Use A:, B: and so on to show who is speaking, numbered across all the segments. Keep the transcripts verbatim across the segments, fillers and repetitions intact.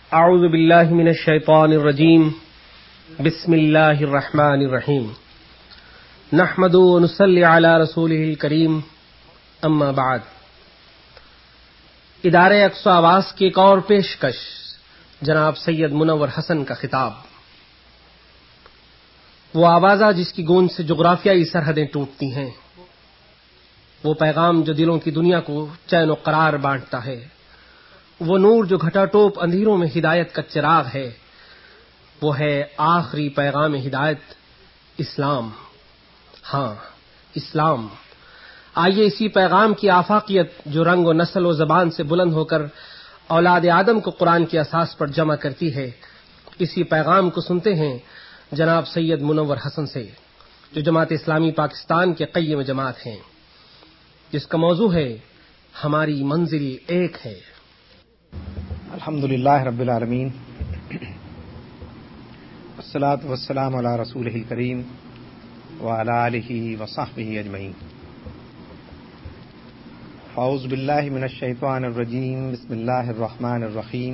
A: اعوذ باللہ من الشیطان الرجیم بسم اللہ الرحمن الرحیم نحمد و نصلی علی رسولہ الکریم اما بعد. ادارہ اقصی آواز کی ایک اور پیشکش، جناب سید منور حسن کا خطاب. وہ آوازہ جس کی گونج سے جغرافیائی سرحدیں ٹوٹتی ہیں، وہ پیغام جو دلوں کی دنیا کو چین و قرار بانٹتا ہے، وہ نور جو گھٹا ٹوپ اندھیروں میں ہدایت کا چراغ ہے، وہ ہے آخری پیغام ہدایت، اسلام. ہاں، اسلام. آئیے اسی پیغام کی آفاقیت جو رنگ و نسل و زبان سے بلند ہو کر اولاد آدم کو قرآن کی اساس پر جمع کرتی ہے، اسی پیغام کو سنتے ہیں جناب سید منور حسن سے، جو جماعت اسلامی پاکستان کے قیم جماعت ہیں، جس کا موضوع ہے ہماری منزل ایک ہے.
B: الحمدللہ رب العالمین، والصلاة والسلام علی رسولہ الکریم وعلی آلہ وصحبہ اجمعین. اعوذ باللہ من الشیطان الرجیم، بسم اللہ الرحمن الرحیم.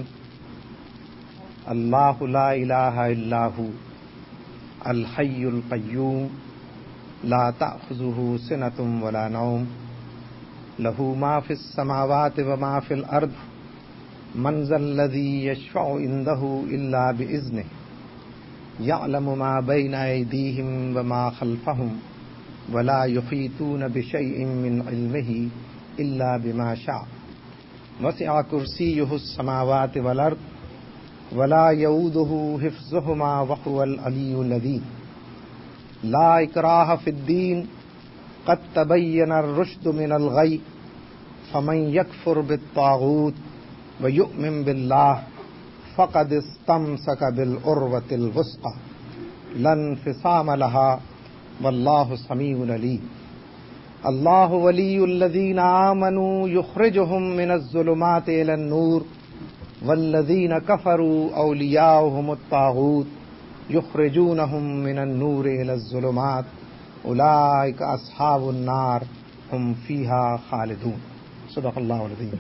B: اللہ لا الہ الا ھو الحی القیوم لا تأخذہ سنۃ ولا نوم لہ ما فی السماوات وما فی الارض من ذا الذی یشفع عندہ الا بإذنہ یعلم ما بین ایدیہم وما خلفہم ولا یحیطون بشیء من علمہ الا بما شاء وسع کرسیہ السماوات والارض ولا یؤودہ حفظہما وہو العلی العظیم. لا اکراہ فی الدین قد تبین الرشد من الغی فمن یکفر بالطاغوت وَيُؤْمِن بِاللَّهِ فَقَدِ اسْتَمْسَكَ بِالْعُرْوَةِ الْوُثْقَىٰ لَا انفصام لَهَا وَاللَّهُ سَمِيعٌ عَلِيمٌ. اللَّهُ وَلِيُّ الَّذِينَ آمَنُوا يُخْرِجُهُم مِّنَ الظُّلُمَاتِ إِلَى النُّورِ وَالَّذِينَ كَفَرُوا أَوْلِيَاؤُهُمُ الطَّاغُوتُ يُخْرِجُونَهُم مِّنَ النُّورِ إِلَى الظُّلُمَاتِ أُولَٰئِكَ أَصْحَابُ النَّارِ هُمْ فِيهَا خَالِدُونَ. صدق اللہ العظیم.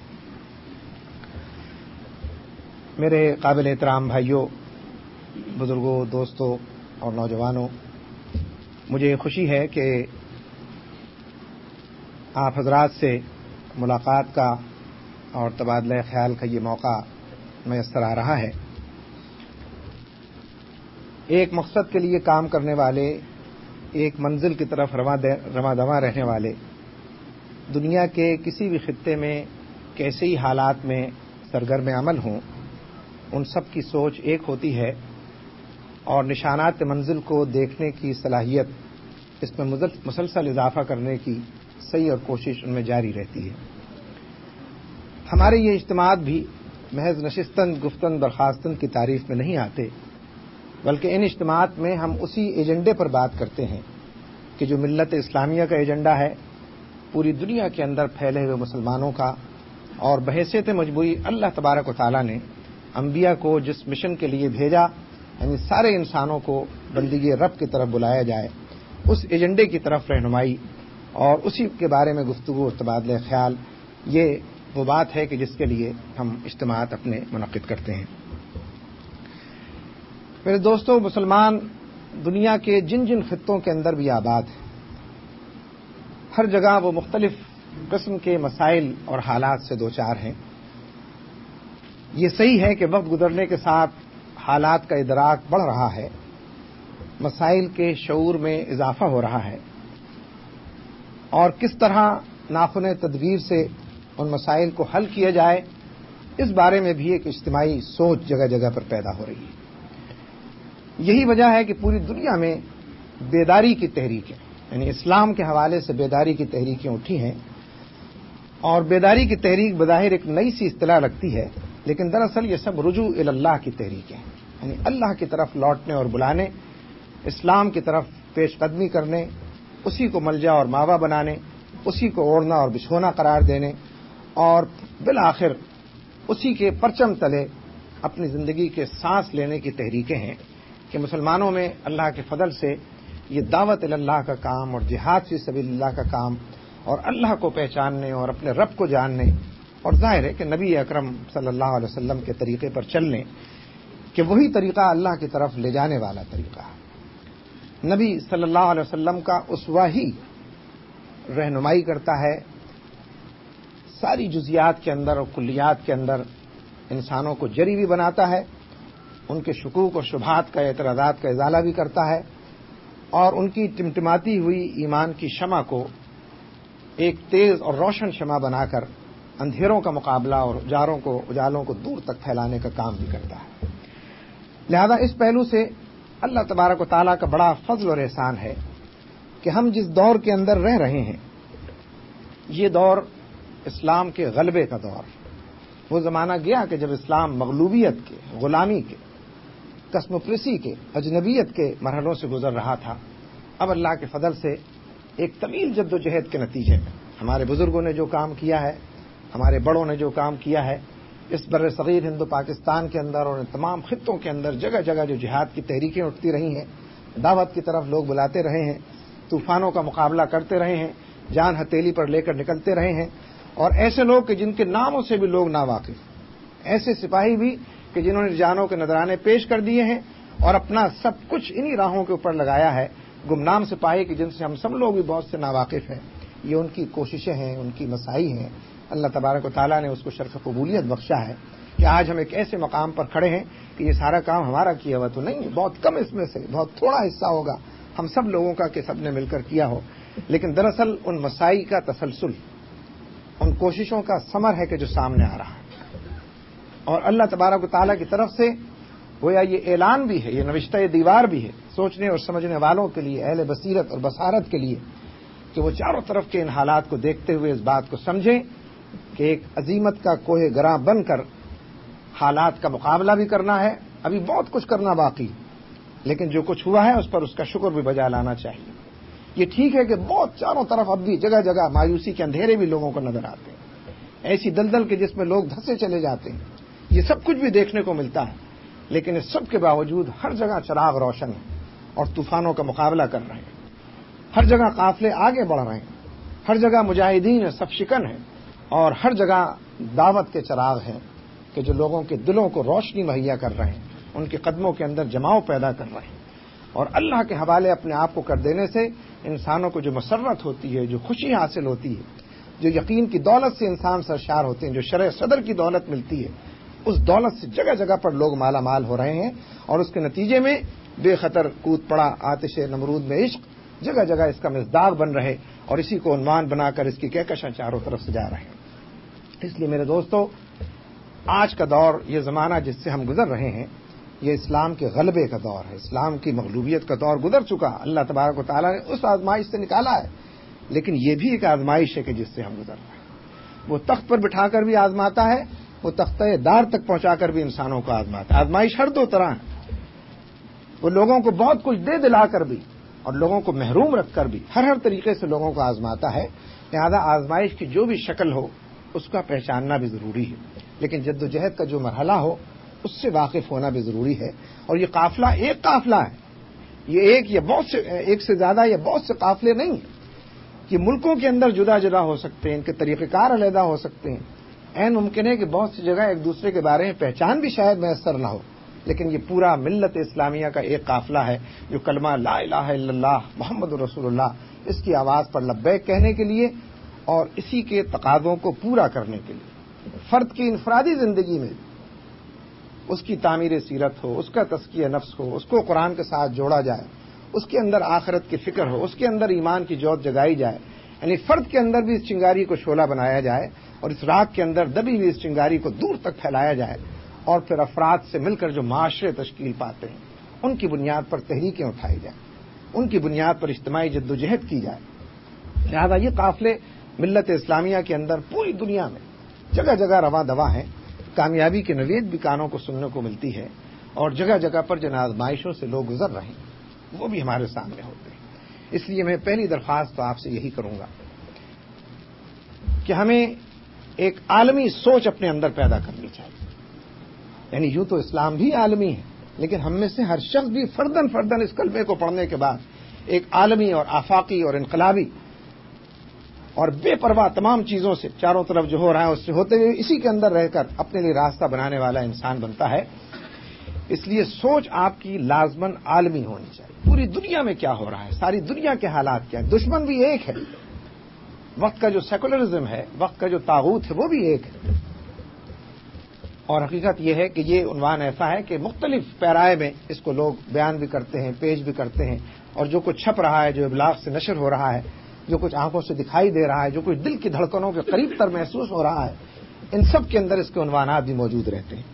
B: میرے قابل احترام بھائیوں، بزرگوں، دوستوں اور نوجوانوں، مجھے خوشی ہے کہ آپ حضرات سے ملاقات کا اور تبادلہ خیال کا یہ موقع میسر آ رہا ہے. ایک مقصد کے لیے کام کرنے والے، ایک منزل کی طرف رواں دواں رہنے والے، دنیا کے کسی بھی خطے میں کیسے ہی حالات میں سرگرم عمل ہوں، ان سب کی سوچ ایک ہوتی ہے اور نشانات منزل کو دیکھنے کی صلاحیت، اس میں مسلسل اضافہ کرنے کی صحیح اور کوشش ان میں جاری رہتی ہے. ہمارے یہ اجتماعات بھی محض نشستن گفتن برخاستن کی تعریف میں نہیں آتے، بلکہ ان اجتماعات میں ہم اسی ایجنڈے پر بات کرتے ہیں کہ جو ملت اسلامیہ کا ایجنڈا ہے، پوری دنیا کے اندر پھیلے ہوئے مسلمانوں کا، اور بحیثیت مجموعی اللہ تبارک و تعالیٰ نے انبیاء کو جس مشن کے لیے بھیجا، یعنی سارے انسانوں کو بندگی رب کی طرف بلایا جائے، اس ایجنڈے کی طرف رہنمائی اور اسی کے بارے میں گفتگو اور تبادلہ خیال، یہ وہ بات ہے کہ جس کے لیے ہم اجتماعات اپنے منعقد کرتے ہیں. میرے دوستوں، مسلمان دنیا کے جن جن خطوں کے اندر بھی آباد ہیں، ہر جگہ وہ مختلف قسم کے مسائل اور حالات سے دوچار ہیں. یہ صحیح ہے کہ وقت گزرنے کے ساتھ حالات کا ادراک بڑھ رہا ہے، مسائل کے شعور میں اضافہ ہو رہا ہے، اور کس طرح ناخن تدبیر سے ان مسائل کو حل کیا جائے، اس بارے میں بھی ایک اجتماعی سوچ جگہ جگہ پر پیدا ہو رہی ہے. یہی وجہ ہے کہ پوری دنیا میں بیداری کی تحریکیں، یعنی اسلام کے حوالے سے بیداری کی تحریکیں اٹھی ہیں. اور بیداری کی تحریک بظاہر ایک نئی سی اصطلاح لگتی ہے، لیکن دراصل یہ سب رجوع الی اللہ کی تحریکیں ہیں، یعنی اللہ کی طرف لوٹنے اور بلانے، اسلام کی طرف پیش قدمی کرنے، اسی کو ملجا اور ماوا بنانے، اسی کو اوڑھنا اور بچھونا قرار دینے، اور بالآخر اسی کے پرچم تلے اپنی زندگی کے سانس لینے کی تحریکیں ہیں کہ مسلمانوں میں اللہ کے فضل سے یہ دعوت الی اللہ کا کام اور جہاد فی سبیل اللہ کا کام اور اللہ کو پہچاننے اور اپنے رب کو جاننے اور ظاہر ہے کہ نبی اکرم صلی اللہ علیہ وسلم کے طریقے پر چلنے کہ وہی طریقہ اللہ کی طرف لے جانے والا طریقہ ہے۔ نبی صلی اللہ علیہ وسلم کا اسوہ ہی رہنمائی کرتا ہے، ساری جزیات کے اندر اور کلیات کے اندر انسانوں کو جری بھی بناتا ہے، ان کے شکوک اور شبہات کا اعتراضات کا ازالہ بھی کرتا ہے، اور ان کی ٹمٹماتی ہوئی ایمان کی شمع کو ایک تیز اور روشن شمع بنا کر اندھیروں کا مقابلہ اور اجاروں کو اجالوں کو دور تک پھیلانے کا کام بھی کرتا ہے۔ لہذا اس پہلو سے اللہ تبارک و تعالیٰ کا بڑا فضل اور احسان ہے کہ ہم جس دور کے اندر رہ رہے ہیں یہ دور اسلام کے غلبے کا دور، وہ زمانہ گیا کہ جب اسلام مغلوبیت کے، غلامی کے، قسم کے، اجنبیت کے مرحلوں سے گزر رہا تھا۔ اب اللہ کے فضل سے ایک طویل جد و جہد کے نتیجے میں ہمارے بزرگوں نے جو کام کیا ہے، ہمارے بڑوں نے جو کام کیا ہے، اس بر صغیر ہند و پاکستان کے اندر اور تمام خطوں کے اندر جگہ جگہ جو جہاد کی تحریکیں اٹھتی رہی ہیں، دعوت کی طرف لوگ بلاتے رہے ہیں، طوفانوں کا مقابلہ کرتے رہے ہیں، جان ہتھیلی پر لے کر نکلتے رہے ہیں، اور ایسے لوگ کہ جن کے ناموں سے بھی لوگ ناواقف، ایسے سپاہی بھی کہ جنہوں نے جانوں کے نذرانے پیش کر دیے ہیں اور اپنا سب کچھ انہی راہوں کے اوپر لگایا ہے، گمنام سپاہی کہ جن سے ہم سب لوگ بھی بہت سے ناواقف ہیں۔ یہ ان کی کوششیں ہیں، ان کی مساعی ہیں۔ اللہ تبارک و تعالیٰ نے اس کو شرف قبولیت بخشا ہے کہ آج ہم ایک ایسے مقام پر کھڑے ہیں کہ یہ سارا کام ہمارا کیا ہوا تو نہیں ہے، بہت کم اس میں سے بہت تھوڑا حصہ ہوگا ہم سب لوگوں کا کہ سب نے مل کر کیا ہو، لیکن دراصل ان مساعی کا تسلسل، ان کوششوں کا ثمر ہے کہ جو سامنے آ رہا ہے، اور اللہ تبارک و تعالیٰ کی طرف سے گویا یہ اعلان بھی ہے، یہ نوشتہ دیوار بھی ہے سوچنے اور سمجھنے والوں کے لیے، اہل بصیرت اور بصارت کے لیے، کہ وہ چاروں طرف کے ان حالات کو دیکھتے ہوئے اس بات کو سمجھیں کہ ایک عظیمت کا کوہ گراں بن کر حالات کا مقابلہ بھی کرنا ہے، ابھی بہت کچھ کرنا باقی، لیکن جو کچھ ہوا ہے اس پر اس کا شکر بھی بجا لانا چاہیے۔ یہ ٹھیک ہے کہ بہت چاروں طرف اب بھی جگہ جگہ مایوسی کے اندھیرے بھی لوگوں کو نظر آتے ہیں، ایسی دلدل کے جس میں لوگ دھسے چلے جاتے ہیں، یہ سب کچھ بھی دیکھنے کو ملتا ہے، لیکن اس سب کے باوجود ہر جگہ چراغ روشن ہے اور طوفانوں کا مقابلہ کر رہے ہیں، ہر جگہ قافلے آگے بڑھ رہے ہیں، ہر جگہ مجاہدین صف شکن ہیں، اور ہر جگہ دعوت کے چراغ ہیں کہ جو لوگوں کے دلوں کو روشنی مہیا کر رہے ہیں، ان کے قدموں کے اندر جماؤ پیدا کر رہے ہیں، اور اللہ کے حوالے اپنے آپ کو کر دینے سے انسانوں کو جو مسرت ہوتی ہے، جو خوشی حاصل ہوتی ہے، جو یقین کی دولت سے انسان سرشار ہوتے ہیں، جو شرع صدر کی دولت ملتی ہے، اس دولت سے جگہ جگہ پر لوگ مالا مال ہو رہے ہیں، اور اس کے نتیجے میں بے خطر کود پڑا آتش نمرود میں عشق جگہ جگہ اس کا مصداق بن رہے، اور اسی کو عنوان بنا کر اس کی کہکشاں چاروں طرف سے جا رہے ہیں۔ اس لیے میرے دوستو، آج کا دور، یہ زمانہ جس سے ہم گزر رہے ہیں، یہ اسلام کے غلبے کا دور ہے، اسلام کی مغلوبیت کا دور گزر چکا، اللہ تبارک و تعالیٰ نے اس آزمائش سے نکالا ہے، لیکن یہ بھی ایک آزمائش ہے کہ جس سے ہم گزر رہے ہیں۔ وہ تخت پر بٹھا کر بھی آزماتا ہے، وہ تختہ دار تک پہنچا کر بھی انسانوں کو آزماتا ہے۔ آزمائش ہر دو طرح ہے، وہ لوگوں کو بہت کچھ دے دلا کر بھی اور لوگوں کو محروم رکھ کر بھی ہر ہر طریقے سے لوگوں کو آزماتا ہے۔ لہذا آزمائش کی جو بھی شکل ہو اس کا پہچاننا بھی ضروری ہے، لیکن جد و جہد کا جو مرحلہ ہو اس سے واقف ہونا بھی ضروری ہے۔ اور یہ قافلہ ایک قافلہ ہے، یہ ایک یا بہت سے ایک سے زیادہ یا بہت سے قافلے نہیں ہیں، یہ ملکوں کے اندر جدا جدا ہو سکتے ہیں، ان کے طریقہ کار علیحدہ ہو سکتے ہیں، عین ممکن ہے کہ بہت سی جگہ ایک دوسرے کے بارے میں پہچان بھی شاید میسر نہ ہو، لیکن یہ پورا ملت اسلامیہ کا ایک قافلہ ہے جو کلمہ لا الہ الا اللہ محمد رسول اللہ اس کی آواز پر لبیک کہنے کے لیے اور اسی کے تقاضوں کو پورا کرنے کے لیے فرد کی انفرادی زندگی میں اس کی تعمیر سیرت ہو، اس کا تزکیہ نفس ہو، اس کو قرآن کے ساتھ جوڑا جائے، اس کے اندر آخرت کی فکر ہو، اس کے اندر ایمان کی جوت جگائی جائے، یعنی فرد کے اندر بھی اس چنگاری کو شعلہ بنایا جائے اور اس راگ کے اندر دبی ہوئی اس چنگاری کو دور تک پھیلایا جائے، اور پھر افراد سے مل کر جو معاشرے تشکیل پاتے ہیں ان کی بنیاد پر تحریکیں اٹھائی جائیں، ان کی بنیاد پر اجتماعی جدوجہد کی جائے۔ لہذا یہ قافلے ملت اسلامیہ کے اندر پوری دنیا میں جگہ جگہ رواں دواں ہیں، کامیابی کی نوید بھی کانوں کو سننے کو ملتی ہے، اور جگہ جگہ پر جن آزمائشوں سے لوگ گزر رہے ہیں وہ بھی ہمارے سامنے ہوتے ہیں۔ اس لیے میں پہلی درخواست تو آپ سے یہی کروں گا کہ ہمیں ایک عالمی سوچ اپنے اندر پیدا کرنی چاہیے، یعنی یوں تو اسلام بھی عالمی ہے، لیکن ہم میں سے ہر شخص بھی فردن فردن اس کلمے کو پڑھنے کے بعد ایک عالمی اور آفاقی اور انقلابی اور بے پرواہ تمام چیزوں سے، چاروں طرف جو ہو رہا ہے اس سے ہوتے ہوئے اسی کے اندر رہ کر اپنے لیے راستہ بنانے والا انسان بنتا ہے۔ اس لیے سوچ آپ کی لازماً عالمی ہونی چاہیے، پوری دنیا میں کیا ہو رہا ہے، ساری دنیا کے حالات کیا ہے۔ دشمن بھی ایک ہے، وقت کا جو سیکولرزم ہے، وقت کا جو طاغوت ہے، وہ بھی ایک ہے۔ اور حقیقت یہ ہے کہ یہ عنوان ایسا ہے کہ مختلف پیرائے میں اس کو لوگ بیان بھی کرتے ہیں، پیش بھی کرتے ہیں، اور جو کچھ چھپ رہا ہے، جو ابلاغ سے نشر ہو رہا ہے، جو کچھ آنکھوں سے دکھائی دے رہا ہے، جو کچھ دل کی دھڑکنوں کے قریب تر محسوس ہو رہا ہے، ان سب کے اندر اس کے عنوانات بھی موجود رہتے ہیں۔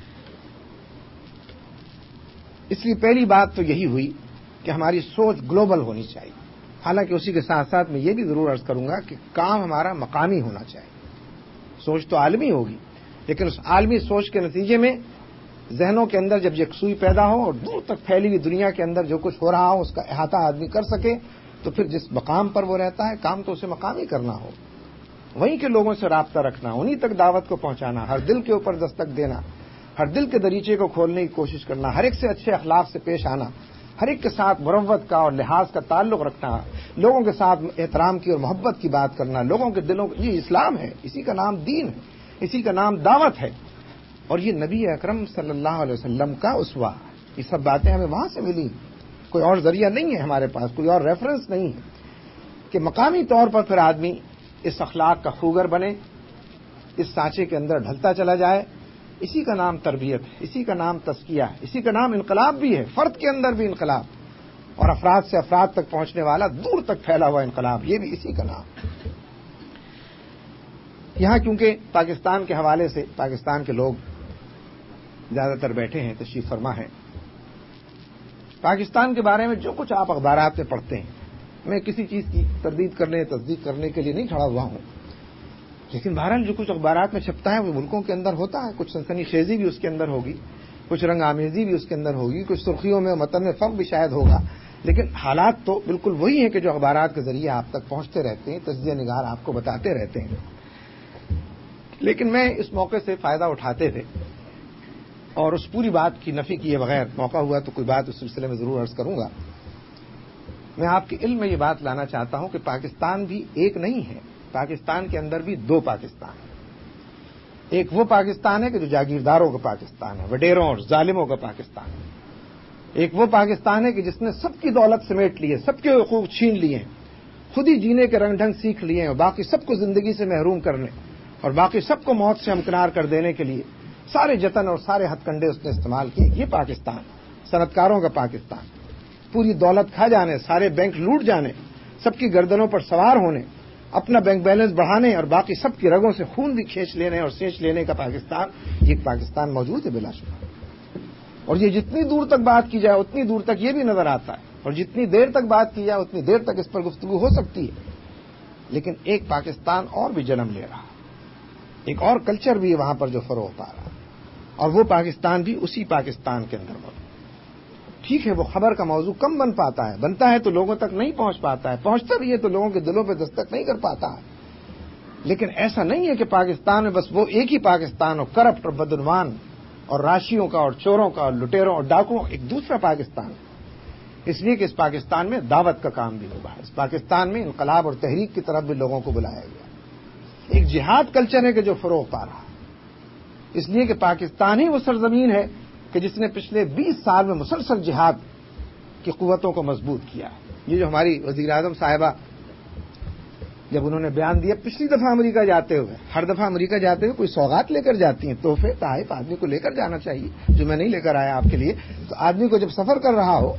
B: اس لیے پہلی بات تو یہی ہوئی کہ ہماری سوچ گلوبل ہونی چاہیے۔ حالانکہ اسی کے ساتھ ساتھ میں یہ بھی ضرور عرض کروں گا کہ کام ہمارا مقامی ہونا چاہیے۔ سوچ تو عالمی ہوگی، لیکن اس عالمی سوچ کے نتیجے میں ذہنوں کے اندر جب یکسوئی پیدا ہو اور دور تک پھیلی ہوئی دنیا کے اندر جو کچھ ہو رہا ہو اس کا احاطہ آدمی کر سکے، تو پھر جس مقام پر وہ رہتا ہے کام تو اسے مقامی کرنا ہو، وہیں کے لوگوں سے رابطہ رکھنا، انہیں تک دعوت کو پہنچانا، ہر دل کے اوپر دستک دینا، ہر دل کے دریچے کو کھولنے کی کوشش کرنا، ہر ایک سے اچھے اخلاق سے پیش آنا، ہر ایک کے ساتھ مروت کا اور لحاظ کا تعلق رکھنا، لوگوں کے ساتھ احترام کی اور محبت کی بات کرنا، لوگوں کے دلوں کو، یہ اسلام ہے، اسی کا نام دین ہے، اسی کا نام دعوت ہے، اور یہ نبی اکرم صلی اللہ علیہ وسلم کا اسوہ ہے۔ یہ سب باتیں ہمیں وہاں سے ملی، کوئی اور ذریعہ نہیں ہے ہمارے پاس، کوئی اور ریفرنس نہیں ہے کہ مقامی طور پر پھر آدمی اس اخلاق کا خوگر بنے، اس سانچے کے اندر ڈھلتا چلا جائے۔ اسی کا نام تربیت ہے، اسی کا نام تزکیہ ہے، اسی کا نام انقلاب بھی ہے، فرد کے اندر بھی انقلاب، اور افراد سے افراد تک پہنچنے والا دور تک پھیلا ہوا انقلاب، یہ بھی اسی کا نام۔ یہاں کیونکہ پاکستان کے حوالے سے پاکستان کے لوگ زیادہ تر بیٹھے ہیں، تشریف فرما ہیں، پاکستان کے بارے میں جو کچھ آپ اخبارات میں پڑھتے ہیں، میں کسی چیز کی تردید کرنے تصدیق کرنے کے لیے نہیں کھڑا ہوا ہوں، لیکن بہرحال جو کچھ اخبارات میں چھپتا ہے وہ ملکوں کے اندر ہوتا ہے، کچھ سنسنی خیزی بھی اس کے اندر ہوگی، کچھ رنگ آمیزی بھی اس کے اندر ہوگی، کچھ سرخیوں میں متن میں فرق بھی شاید ہوگا، لیکن حالات تو بالکل وہی ہیں کہ جو اخبارات کے ذریعے آپ تک پہنچتے رہتے ہیں، تجزیہ نگار آپ کو بتاتے رہتے ہیں۔ لیکن میں اس موقع سے فائدہ اٹھاتے تھے اور اس پوری بات کی نفی کیے بغیر موقع ہوا تو کوئی بات اس سلسلے میں ضرور عرض کروں گا۔ میں آپ کے علم میں یہ بات لانا چاہتا ہوں کہ پاکستان بھی ایک نہیں ہے، پاکستان کے اندر بھی دو پاکستان ہیں۔ ایک وہ پاکستان ہے کہ جو جاگیرداروں کا پاکستان ہے، وڈیروں اور ظالموں کا پاکستان ہے۔ ایک وہ پاکستان ہے کہ جس نے سب کی دولت سمیٹ لی ہے، سب کے حقوق چھین لیے ہیں، خود ہی جینے کے رنگ ڈھنگ سیکھ لیے ہیں، اور باقی سب کو زندگی سے محروم کرنے اور باقی سب کو موت سے ہمکنار کر دینے کے لیے سارے جتن اور سارے ہتھ کنڈے اس نے استعمال کیے۔ یہ پاکستان، صنعتکاروں کا پاکستان، پوری دولت کھا جانے، سارے بینک لوٹ جانے، سب کی گردنوں پر سوار ہونے، اپنا بینک بیلنس بڑھانے اور باقی سب کی رگوں سے خون بھی کھینچ لینے اور سینچ لینے کا پاکستان، یہ پاکستان موجود ہے بلا شبہ۔ اور یہ جتنی دور تک بات کی جائے اتنی دور تک یہ بھی نظر آتا ہے، اور جتنی دیر تک بات کی جائے اتنی دیر تک اس پر گفتگو ہو سکتی ہے، لیکن ایک پاکستان اور بھی جنم لے رہا، ایک اور کلچر بھی وہاں پر جو فروغ پا رہا، اور وہ پاکستان بھی اسی پاکستان کے اندر موجود۔ ٹھیک ہے، وہ خبر کا موضوع کم بن پاتا ہے، بنتا ہے تو لوگوں تک نہیں پہنچ پاتا ہے، پہنچتا بھی ہے تو لوگوں کے دلوں پہ دستک نہیں کر پاتا ہے، لیکن ایسا نہیں ہے کہ پاکستان میں بس وہ ایک ہی پاکستان ہو، کرپٹ اور بدعنوان اور راشیوں کا اور چوروں کا اور لٹیروں اور ڈاکوؤں، ایک دوسرا پاکستان ہے۔ اس لیے کہ اس پاکستان میں دعوت کا کام بھی ہوگا، اس پاکستان میں انقلاب اور تحریک کی طرف بھی لوگوں کو بلایا گیا، ایک جہاد کلچر ہے کہ جو فروغ پا رہا ہے۔ اس لیے کہ پاکستان ہی وہ سرزمین ہے کہ جس نے پچھلے بیس سال میں مسلسل جہاد کی قوتوں کو مضبوط کیا ہے۔ یہ جو ہماری وزیر اعظم صاحبہ جب انہوں نے بیان دیا پچھلی دفعہ امریکہ جاتے ہوئے، ہر دفعہ امریکہ جاتے ہوئے کوئی سوغات لے کر جاتی ہیں، تحفے تحائف آدمی کو لے کر جانا چاہیے، جو میں نہیں لے کر آیا آپ کے لیے۔ تو آدمی کو جب سفر کر رہا ہو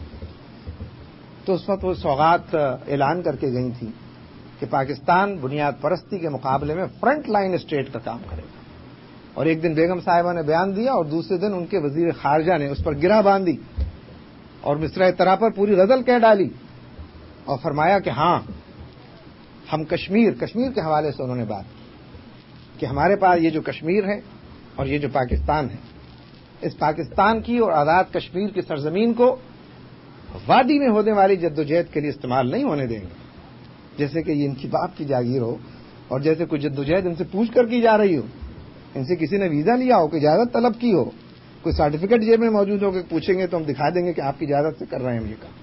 B: تو اس وقت وہ سوغات اعلان کر کے گئی تھی کہ پاکستان بنیاد پرستی کے مقابلے میں فرنٹ لائن اسٹیٹ کا کام کرے گا، اور ایک دن بیگم صاحبہ نے بیان دیا اور دوسرے دن ان کے وزیر خارجہ نے اس پر گرہ باندھی اور مصرع طرح پر پوری غزل کہہ ڈالی اور فرمایا کہ ہاں ہم کشمیر کشمیر کے حوالے سے انہوں نے بات کی کہ ہمارے پاس یہ جو کشمیر ہے اور یہ جو پاکستان ہے، اس پاکستان کی اور آزاد کشمیر کی سرزمین کو وادی میں ہونے والی جدوجہد کے لیے استعمال نہیں ہونے دیں گے، جیسے کہ یہ ان کی باپ کی جاگیر ہو اور جیسے کوئی جدوجہد ان سے پوچھ کر کی جا رہی ہو، ان سے کسی نے ویزا لیا ہو، کوئی اجازت طلب کی ہو، کوئی سرٹیفکیٹ جیب میں موجود ہو کہ پوچھیں گے تو ہم دکھا دیں گے کہ آپ کی اجازت سے کر رہے ہیں ہم یہ کام۔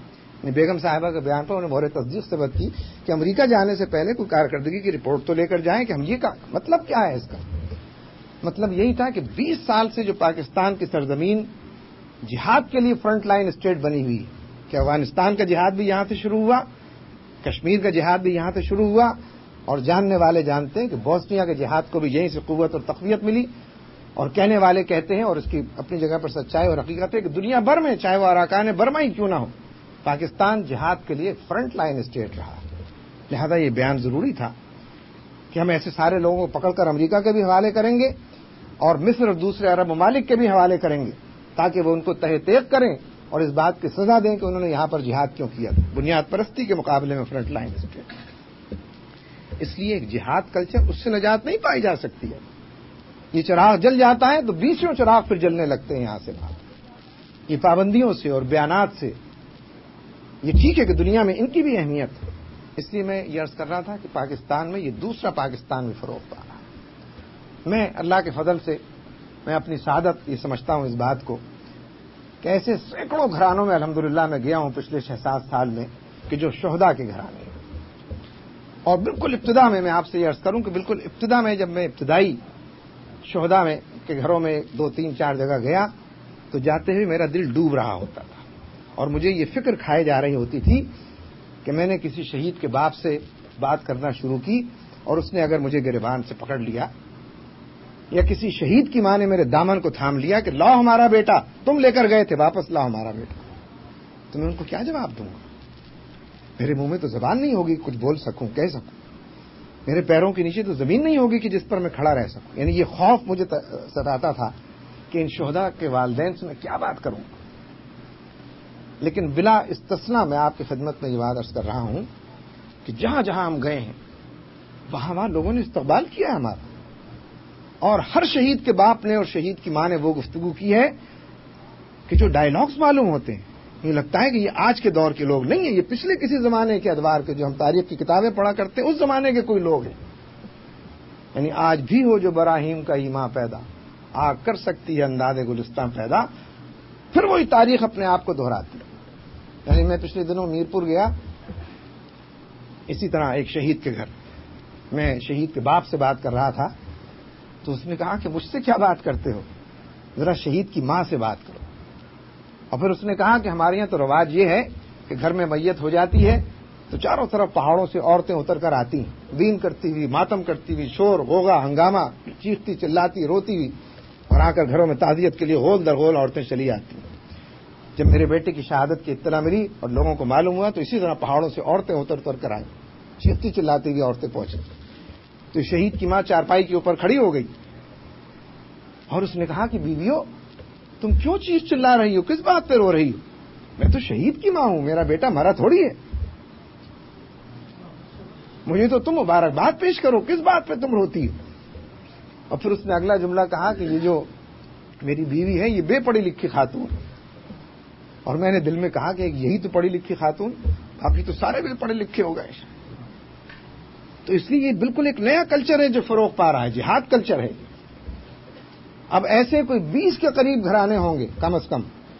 B: بیگم صاحبہ کے بیان پر انہوں نے بہت تصدیق سے بات کی کہ امریکہ جانے سے پہلے کوئی کارکردگی کی رپورٹ تو لے کر جائیں کہ ہم یہ کا مطلب کیا ہے اس کا؟ مطلب یہی تھا کہ بیس سال سے جو پاکستان کی سرزمین جہاد کے لیے فرنٹ لائن اسٹیٹ بنی ہوئی کہ افغانستان کا جہاد بھی یہاں سے شروع ہوا، کشمیر کا جہاد بھی یہاں سے شروع ہوا، اور جاننے والے جانتے ہیں کہ بوسنیا کے جہاد کو بھی یہیں سے قوت اور تقویت ملی، اور کہنے والے کہتے ہیں اور اس کی اپنی جگہ پر سچائی اور حقیقت ہے کہ دنیا بھر میں چاہے وہ اراکان برما ہی کیوں نہ ہو، پاکستان جہاد کے لیے فرنٹ لائن اسٹیٹ رہا. لہذا یہ بیان ضروری تھا کہ ہم ایسے سارے لوگوں کو پکڑ کر امریکہ کے بھی حوالے کریں گے اور مصر اور دوسرے عرب ممالک کے بھی حوالے کریں گے تاکہ وہ ان کو تہ تیغ کریں اور اس بات کی سزا دیں کہ انہوں نے یہاں پر جہاد کیوں کیا تھا، بنیاد پرستی کے مقابلے میں فرنٹ لائن اسٹیٹ. اس لیے ایک جہاد کلچر، اس سے نجات نہیں پائی جا سکتی ہے. یہ چراغ جل جاتا ہے تو بیسوں چراغ پھر جلنے لگتے ہیں یہاں سے بات. یہ پابندیوں سے اور بیانات سے، یہ ٹھیک ہے کہ دنیا میں ان کی بھی اہمیت ہے. اس لیے میں یہ عرض کر رہا تھا کہ پاکستان میں یہ دوسرا پاکستان میں فروغ پا رہا ہے. میں اللہ کے فضل سے میں اپنی سعادت یہ سمجھتا ہوں اس بات کو کہ ایسے سینکڑوں گھرانوں میں الحمدللہ میں گیا ہوں پچھلے چھ سات سال میں کہ جو شہداء کے گھرانے ہیں. اور بالکل ابتدا میں میں آپ سے یہ عرض کروں کہ بالکل ابتدا میں جب میں ابتدائی شہداء میں کے گھروں میں دو تین چار جگہ گیا تو جاتے ہوئے میرا دل ڈوب رہا ہوتا تھا اور مجھے یہ فکر کھائے جا رہی ہوتی تھی کہ میں نے کسی شہید کے باپ سے بات کرنا شروع کی اور اس نے اگر مجھے گریبان سے پکڑ لیا، یا کسی شہید کی ماں نے میرے دامن کو تھام لیا کہ لاؤ ہمارا بیٹا، تم لے کر گئے تھے واپس لاؤ ہمارا بیٹا، تو میں ان کو کیا جواب دوں گا؟ میرے منہ میں تو زبان نہیں ہوگی کچھ بول سکوں، کہہ سکوں. میرے پیروں کے نیچے تو زمین نہیں ہوگی کہ جس پر میں کھڑا رہ سکوں. یعنی یہ خوف مجھے ستاتا تھا کہ ان شہداء کے والدین سے میں کیا بات کروں. لیکن بلا استثناء میں آپ کی خدمت میں یہ بات عرض کر رہا ہوں کہ جہاں جہاں ہم گئے ہیں وہاں وہاں لوگوں نے استقبال کیا ہے ہمارا، اور ہر شہید کے باپ نے اور شہید کی ماں نے وہ گفتگو کی ہے کہ جو ڈائیلاگز معلوم ہوتے ہیں یہ لگتا ہے کہ یہ آج کے دور کے لوگ نہیں ہیں، یہ پچھلے کسی زمانے کے ادوار کے، جو ہم تاریخ کی کتابیں پڑھا کرتے ہیں اس زمانے کے کوئی لوگ ہیں. یعنی آج بھی ہو جو براہیم کا ایماں پیدا، آگ کر سکتی ہے انداز گلستان پیدا، پھر وہی تاریخ اپنے آپ کو دہراتی. یعنی میں پچھلے دنوں میرپور گیا، اسی طرح ایک شہید کے گھر میں شہید کے باپ سے بات کر رہا تھا تو اس نے کہا کہ مجھ سے کیا بات کرتے ہو، ذرا شہید کی ماں سے بات کرو. اور پھر اس نے کہا کہ ہمارے یہاں تو رواج یہ ہے کہ گھر میں میت ہو جاتی ہے تو چاروں طرف پہاڑوں سے عورتیں اتر کر آتی ہیں، وین کرتی ہوئی، ماتم کرتی ہوئی، شور غوغا ہنگامہ، چیختی چلاتی روتی ہوئی، اور آ کر گھروں میں تعزیت کے لیے غول در غول عورتیں چلی آتی ہیں. جب میرے بیٹے کی شہادت کی اطلاع ملی اور لوگوں کو معلوم ہوا تو اسی طرح پہاڑوں سے عورتیں اتر اتر کر آئیں، چیختی چلاتی ہوئی عورتیں پہنچی. تو شہید کی ماں چارپائی کے اوپر کھڑی ہو گئی اور اس نے کہا کہ بیویو تم کیوں چیخ چلا رہی ہو، کس بات پہ رو رہی ہو؟ میں تو شہید کی ماں ہوں، میرا بیٹا مرا تھوڑی ہے، مجھے تو تم مبارکباد پیش کرو، کس بات پہ تم روتی ہو؟ اور پھر اس نے اگلا جملہ کہا کہ یہ جو میری بیوی ہے یہ بے پڑھی لکھی خاتون. اور میں نے دل میں کہا کہ یہی تو پڑھی لکھی خاتون، باقی تو سارے بے پڑھے لکھے ہو گئے. تو اس لیے یہ بالکل ایک نیا کلچر ہے جو فروغ پا رہا ہے، جہاد کلچر ہے. اب ایسے کوئی بیس کے قریب گھرانے ہوں گے کم از کم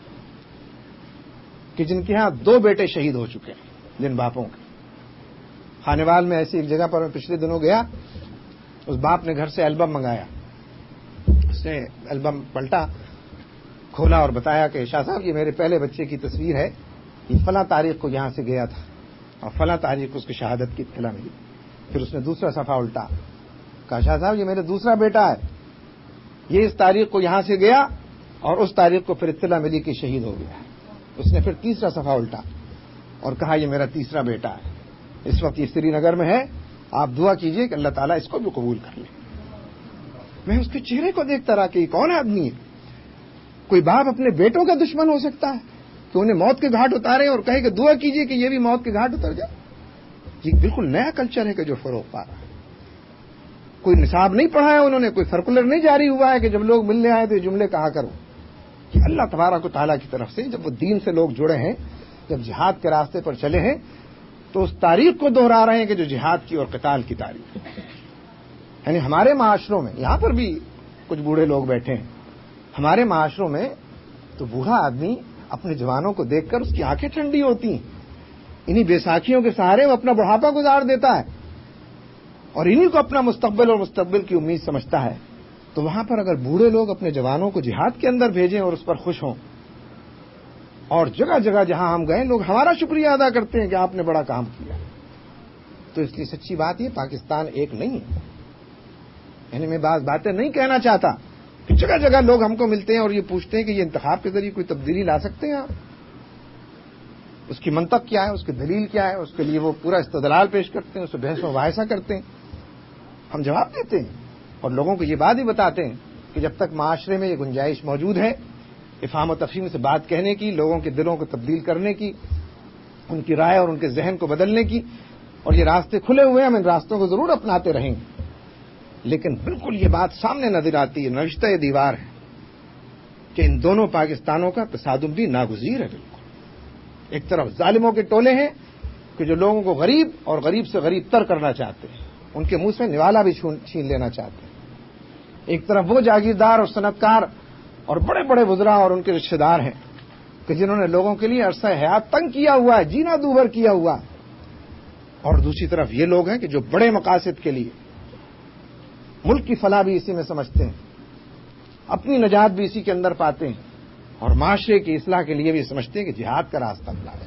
B: کہ جن کے ہاں دو بیٹے شہید ہو چکے ہیں، جن باپوں کے. خانیوال میں ایسی ایک جگہ پر میں پچھلے دنوں گیا، اس باپ نے گھر سے البم منگایا، اس نے البم پلٹا، کھولا اور بتایا کہ شاہ صاحب یہ میرے پہلے بچے کی تصویر ہے، یہ فلاں تاریخ کو یہاں سے گیا تھا اور فلاں تاریخ کو اس کی شہادت کی اطلاع ملی. پھر اس نے دوسرا صفحہ الٹا، کہا شاہ صاحب یہ میرا دوسرا بیٹا ہے، یہ اس تاریخ کو یہاں سے گیا اور اس تاریخ کو پھر اطلاع ملی کہ شہید ہو گیا. اس نے پھر تیسرا صفحہ الٹا اور کہا یہ میرا تیسرا بیٹا ہے، اس وقت یہ سری نگر میں ہے، آپ دعا کیجئے کہ اللہ تعالیٰ اس کو بھی قبول کر لے. میں اس کے چہرے کو دیکھتا رہا کہ یہ کون آدمی ہے؟ کوئی باپ اپنے بیٹوں کا دشمن ہو سکتا ہے کہ انہیں موت کے گھاٹ اتارے اور کہے کہ دعا کیجئے کہ یہ بھی موت کے گھاٹ اتر جائے؟ یہ بالکل نیا کلچر ہے کہ جو فروغ پا رہا ہے. کوئی نصاب نہیں پڑھا ہے انہوں نے، کوئی سرکولر نہیں جاری ہوا ہے کہ جب لوگ ملنے آئے تو یہ جملے کہا کرو. کہ اللہ تبارک و تعالیٰ کی طرف سے جب وہ دین سے لوگ جڑے ہیں، جب جہاد کے راستے پر چلے ہیں تو اس تاریخ کو دوہرا رہے ہیں کہ جو جہاد کی اور قتال کی تاریخ ہے. یعنی ہمارے معاشروں میں، یہاں پر بھی کچھ بوڑھے لوگ بیٹھے ہیں، ہمارے معاشروں میں تو بوڑھا آدمی اپنے جوانوں کو دیکھ کر اس کی آنکھیں ٹھنڈی ہوتی ہیں انہی بیساکھیوں کے سہارے وہ اپنا بڑھاپا گزار دیتا ہے اور انہی کو اپنا مستقبل اور مستقبل کی امید سمجھتا ہے. تو وہاں پر اگر بوڑھے لوگ اپنے جوانوں کو جہاد کے اندر بھیجیں اور اس پر خوش ہوں، اور جگہ جگہ جہاں ہم گئے لوگ ہمارا شکریہ ادا کرتے ہیں کہ آپ نے بڑا کام کیا، تو اس لیے سچی بات یہ پاکستان ایک نہیں ہے. یعنی میں بعض باتیں نہیں کہنا چاہتا کہ جگہ جگہ لوگ ہم کو ملتے ہیں اور یہ پوچھتے ہیں کہ یہ انتخاب کے ذریعے کوئی تبدیلی لا سکتے ہیں آپ، اس کی منطق کیا ہے، اس کی دلیل کیا ہے، اس کے لیے وہ پورا استدلال پیش کرتے ہیں، اس سے بحث و مباحثہ کرتے ہیں. ہم جواب دیتے ہیں اور لوگوں کو یہ بات ہی بتاتے ہیں کہ جب تک معاشرے میں یہ گنجائش موجود ہے افہام و تفہیم سے بات کہنے کی، لوگوں کے دلوں کو تبدیل کرنے کی، ان کی رائے اور ان کے ذہن کو بدلنے کی، اور یہ راستے کھلے ہوئے ہیں، ہم ان راستوں کو ضرور اپناتے رہیں گے. لیکن بالکل یہ بات سامنے نظر آتی ہے، نوشتہ یہ دیوار ہے کہ ان دونوں پاکستانوں کا تصادم بھی ناگزیر ہے. بالکل ایک طرف ظالموں کے ٹولے ہیں کہ جو لوگوں کو غریب اور غریب سے غریب تر کرنا چاہتے ہیں، ان کے منہ سے نوالا بھی چھین لینا چاہتے ہیں. ایک طرف وہ جاگیردار اور صنعتکار اور بڑے بڑے وزراء اور ان کے رشتہ دار ہیں کہ جنہوں نے لوگوں کے لیے عرصہ حیات تنگ کیا ہوا ہے، جینا دوبھر کیا ہوا ہے. اور دوسری طرف یہ لوگ ہیں کہ جو بڑے مقاصد کے لیے ملک کی فلاح بھی اسی میں سمجھتے ہیں، اپنی نجات بھی اسی کے اندر پاتے ہیں، اور معاشرے کی اصلاح کے لیے بھی سمجھتے ہیں کہ جہاد کا راستہ ملا ہے.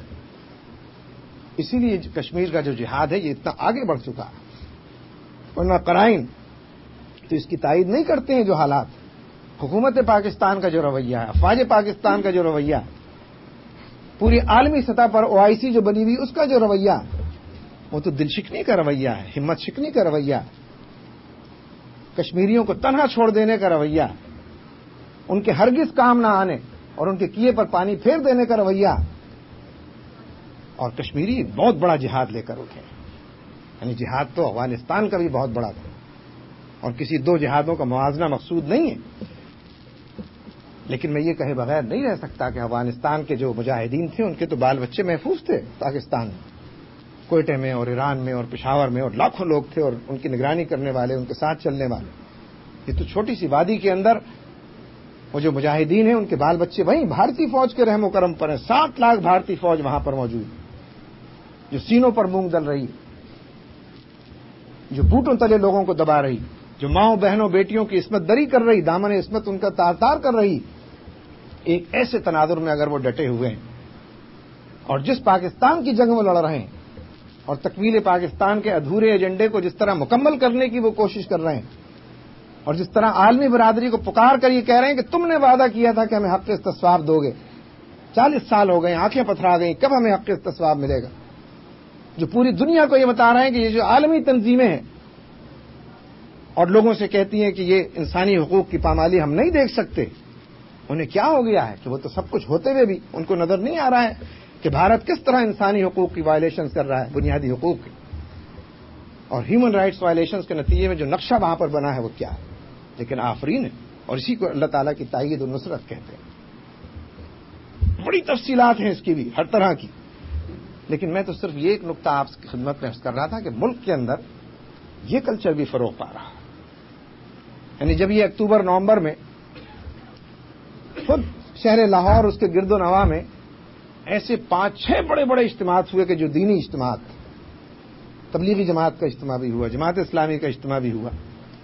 B: اسی لیے کشمیر کا جو جہاد ہے یہ اتنا آگے بڑھ چکا ہے. ورنہ قرائن تو اس کی تائید نہیں کرتے ہیں. جو حالات حکومت پاکستان کا جو رویہ ہے، افواج پاکستان کا جو رویہ ہے، پوری عالمی سطح پر او آئی سی جو بنی ہوئی اس کا جو رویہ ہے، وہ تو دل شکنی کا رویہ ہے، ہمت شکنی کا رویہ ہے، کشمیریوں کو تنہا چھوڑ دینے کا رویہ، ان کے ہرگز کام نہ آنے اور ان کے کیے پر پانی پھیر دینے کا رویہ. اور کشمیری بہت بڑا جہاد لے کر اٹھے. یعنی جہاد تو افغانستان کا بھی بہت بڑا تھا اور کسی دو جہادوں کا موازنہ مقصود نہیں ہے. لیکن میں یہ کہے بغیر نہیں رہ سکتا کہ افغانستان کے جو مجاہدین تھے ان کے تو بال بچے محفوظ تھے پاکستان میں، کوئٹہ میں اور ایران میں اور پشاور میں، اور لاکھوں لوگ تھے اور ان کی نگرانی کرنے والے، ان کے ساتھ چلنے والے. یہ تو چھوٹی سی وادی کے اندر وہ جو مجاہدین ہیں ان کے بال بچے وہیں بھارتی فوج کے رحم و کرم پر ہیں. سات لاکھ بھارتی فوج وہاں پر موجود، جو سینوں پر مونگ دل رہی، جو بوٹوں تلے لوگوں کو دبا رہی، جو ماؤں بہنوں بیٹیوں کی عصمت دری کر رہی، دامن عصمت ان کا تار تار کر رہی. ایک ایسے تناظر میں اگر وہ ڈٹے ہوئے ہیں اور جس پاکستان کی جنگ میں لڑ رہے ہیں اور تکمیل پاکستان کے ادھورے ایجنڈے کو جس طرح مکمل کرنے کی وہ کوشش کر رہے ہیں، اور جس طرح عالمی برادری کو پکار کر یہ کہہ رہے ہیں کہ تم نے وعدہ کیا تھا کہ ہمیں حق استصواب دو گے، چالیس سال ہو گئے، آنکھیں پتھرا گئیں، کب ہمیں حق استصواب ملے گا. جو پوری دنیا کو یہ بتا رہے ہیں کہ یہ جو عالمی تنظیمیں ہیں اور لوگوں سے کہتی ہیں کہ یہ انسانی حقوق کی پامالی ہم نہیں دیکھ سکتے، انہیں کیا ہو گیا ہے کہ وہ تو سب کچھ ہوتے ہوئے بھی ان کو نظر نہیں آ رہا ہے کہ بھارت کس طرح انسانی حقوق کی وائلیشنز کر رہا ہے، بنیادی حقوق کی اور ہیومن رائٹس وائلیشنز کے نتیجے میں جو نقشہ وہاں پر بنا ہے وہ کیا ہے. لیکن آفرین ہے، اور اسی کو اللہ تعالیٰ کی تائید و نصرت کہتے ہیں. بڑی تفصیلات ہیں اس کی بھی ہر طرح کی. لیکن میں تو صرف یہ ایک نقطہ آپ کی خدمت میں عرض کر رہا تھا کہ ملک کے اندر یہ کلچر بھی فروغ پا رہا ہے. یعنی جب یہ اکتوبر نومبر میں خود شہر لاہور اس کے گرد و نواح میں ایسے پانچ چھ بڑے بڑے اجتماعات ہوئے کہ جو دینی اجتماعات، تبلیغی جماعت کا اجتماع بھی ہوا، جماعت اسلامی کا اجتماع بھی ہوا،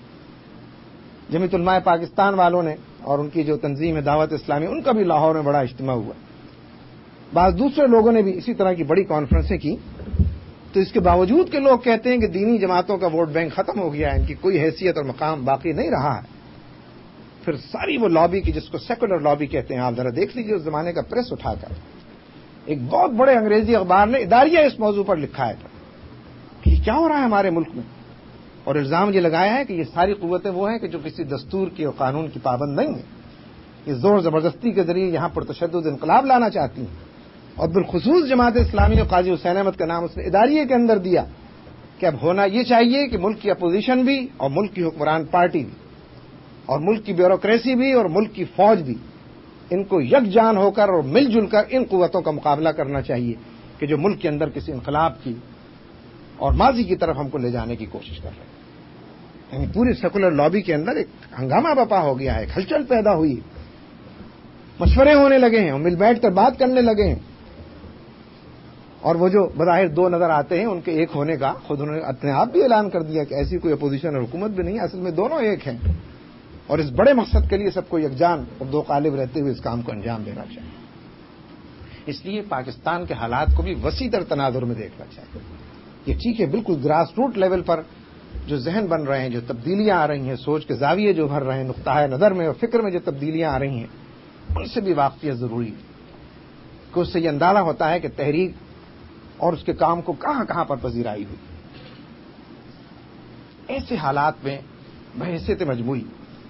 B: جمیعت علماء پاکستان والوں نے اور ان کی جو تنظیم ہے دعوت اسلامی، ان کا بھی لاہور میں بڑا اجتماع ہوا. بعض دوسرے لوگوں نے بھی اسی طرح کی بڑی کانفرنسیں کی. تو اس کے باوجود کہ لوگ کہتے ہیں کہ دینی جماعتوں کا ووٹ بینک ختم ہو گیا ہے، ان کی کوئی حیثیت اور مقام باقی نہیں رہا ہے، پھر ساری وہ لابی کی جس کو سیکولر لابی کہتے ہیں، آپ ذرا دیکھ لیجیے اس زمانے کا پریس اٹھا کر ایک بہت بڑے انگریزی اخبار نے اداریہ اس موضوع پر لکھا ہے کہ یہ کیا ہو رہا ہے ہمارے ملک میں، اور الزام یہ لگایا ہے کہ یہ ساری قوتیں وہ ہیں کہ جو کسی دستور کی اور قانون کی پابند نہیں ہیں، یہ زور زبردستی کے ذریعے یہاں پر تشدد انقلاب لانا چاہتی ہیں. اور بالخصوص جماعت اسلامی اور قاضی حسین احمد کا نام اس نے اداریے کے اندر دیا کہ اب ہونا یہ چاہیے کہ ملک کی اپوزیشن بھی اور ملک کی حکمران پارٹی بھی اور ملک کی بیوروکریسی بھی اور ملک کی فوج بھی، ان کو یکجان ہو کر اور مل جل کر ان قوتوں کا مقابلہ کرنا چاہیے کہ جو ملک کے اندر کسی انقلاب کی اور ماضی کی طرف ہم کو لے جانے کی کوشش کر رہے ہیں. یعنی پوری سیکولر لابی کے اندر ایک ہنگامہ بپا ہو گیا ہے، ایک ہلچل پیدا ہوئی، مشورے ہونے لگے ہیں اور مل بیٹھ کر بات کرنے لگے ہیں. اور وہ جو بظاہر دو نظر آتے ہیں ان کے ایک ہونے کا خود انہوں نے اپنے آپ بھی اعلان کر دیا کہ ایسی کوئی اپوزیشن اور حکومت بھی نہیں، اصل میں دونوں ایک ہیں، اور اس بڑے مقصد کے لیے سب کو یکجان اور دو قالب رہتے ہوئے اس کام کو انجام دینا چاہیے۔ اس لیے پاکستان کے حالات کو بھی وسیع تر تناظر میں دیکھنا چاہیے۔ یہ ٹھیک ہے، بالکل گراس روٹ لیول پر جو ذہن بن رہے ہیں، جو تبدیلیاں آ رہی ہیں، سوچ کے زاویے جو بھر رہے ہیں، نقطۂ نظر میں اور فکر میں جو تبدیلیاں آ رہی ہیں، ان سے بھی واقفیت ضروری ہے کہ اس سے یہ اندازہ ہوتا ہے کہ تحریک اور اس کے کام کو کہاں کہاں پر پذیرائی ہوئی۔ ایسے حالات میں بحیثیت مجموعی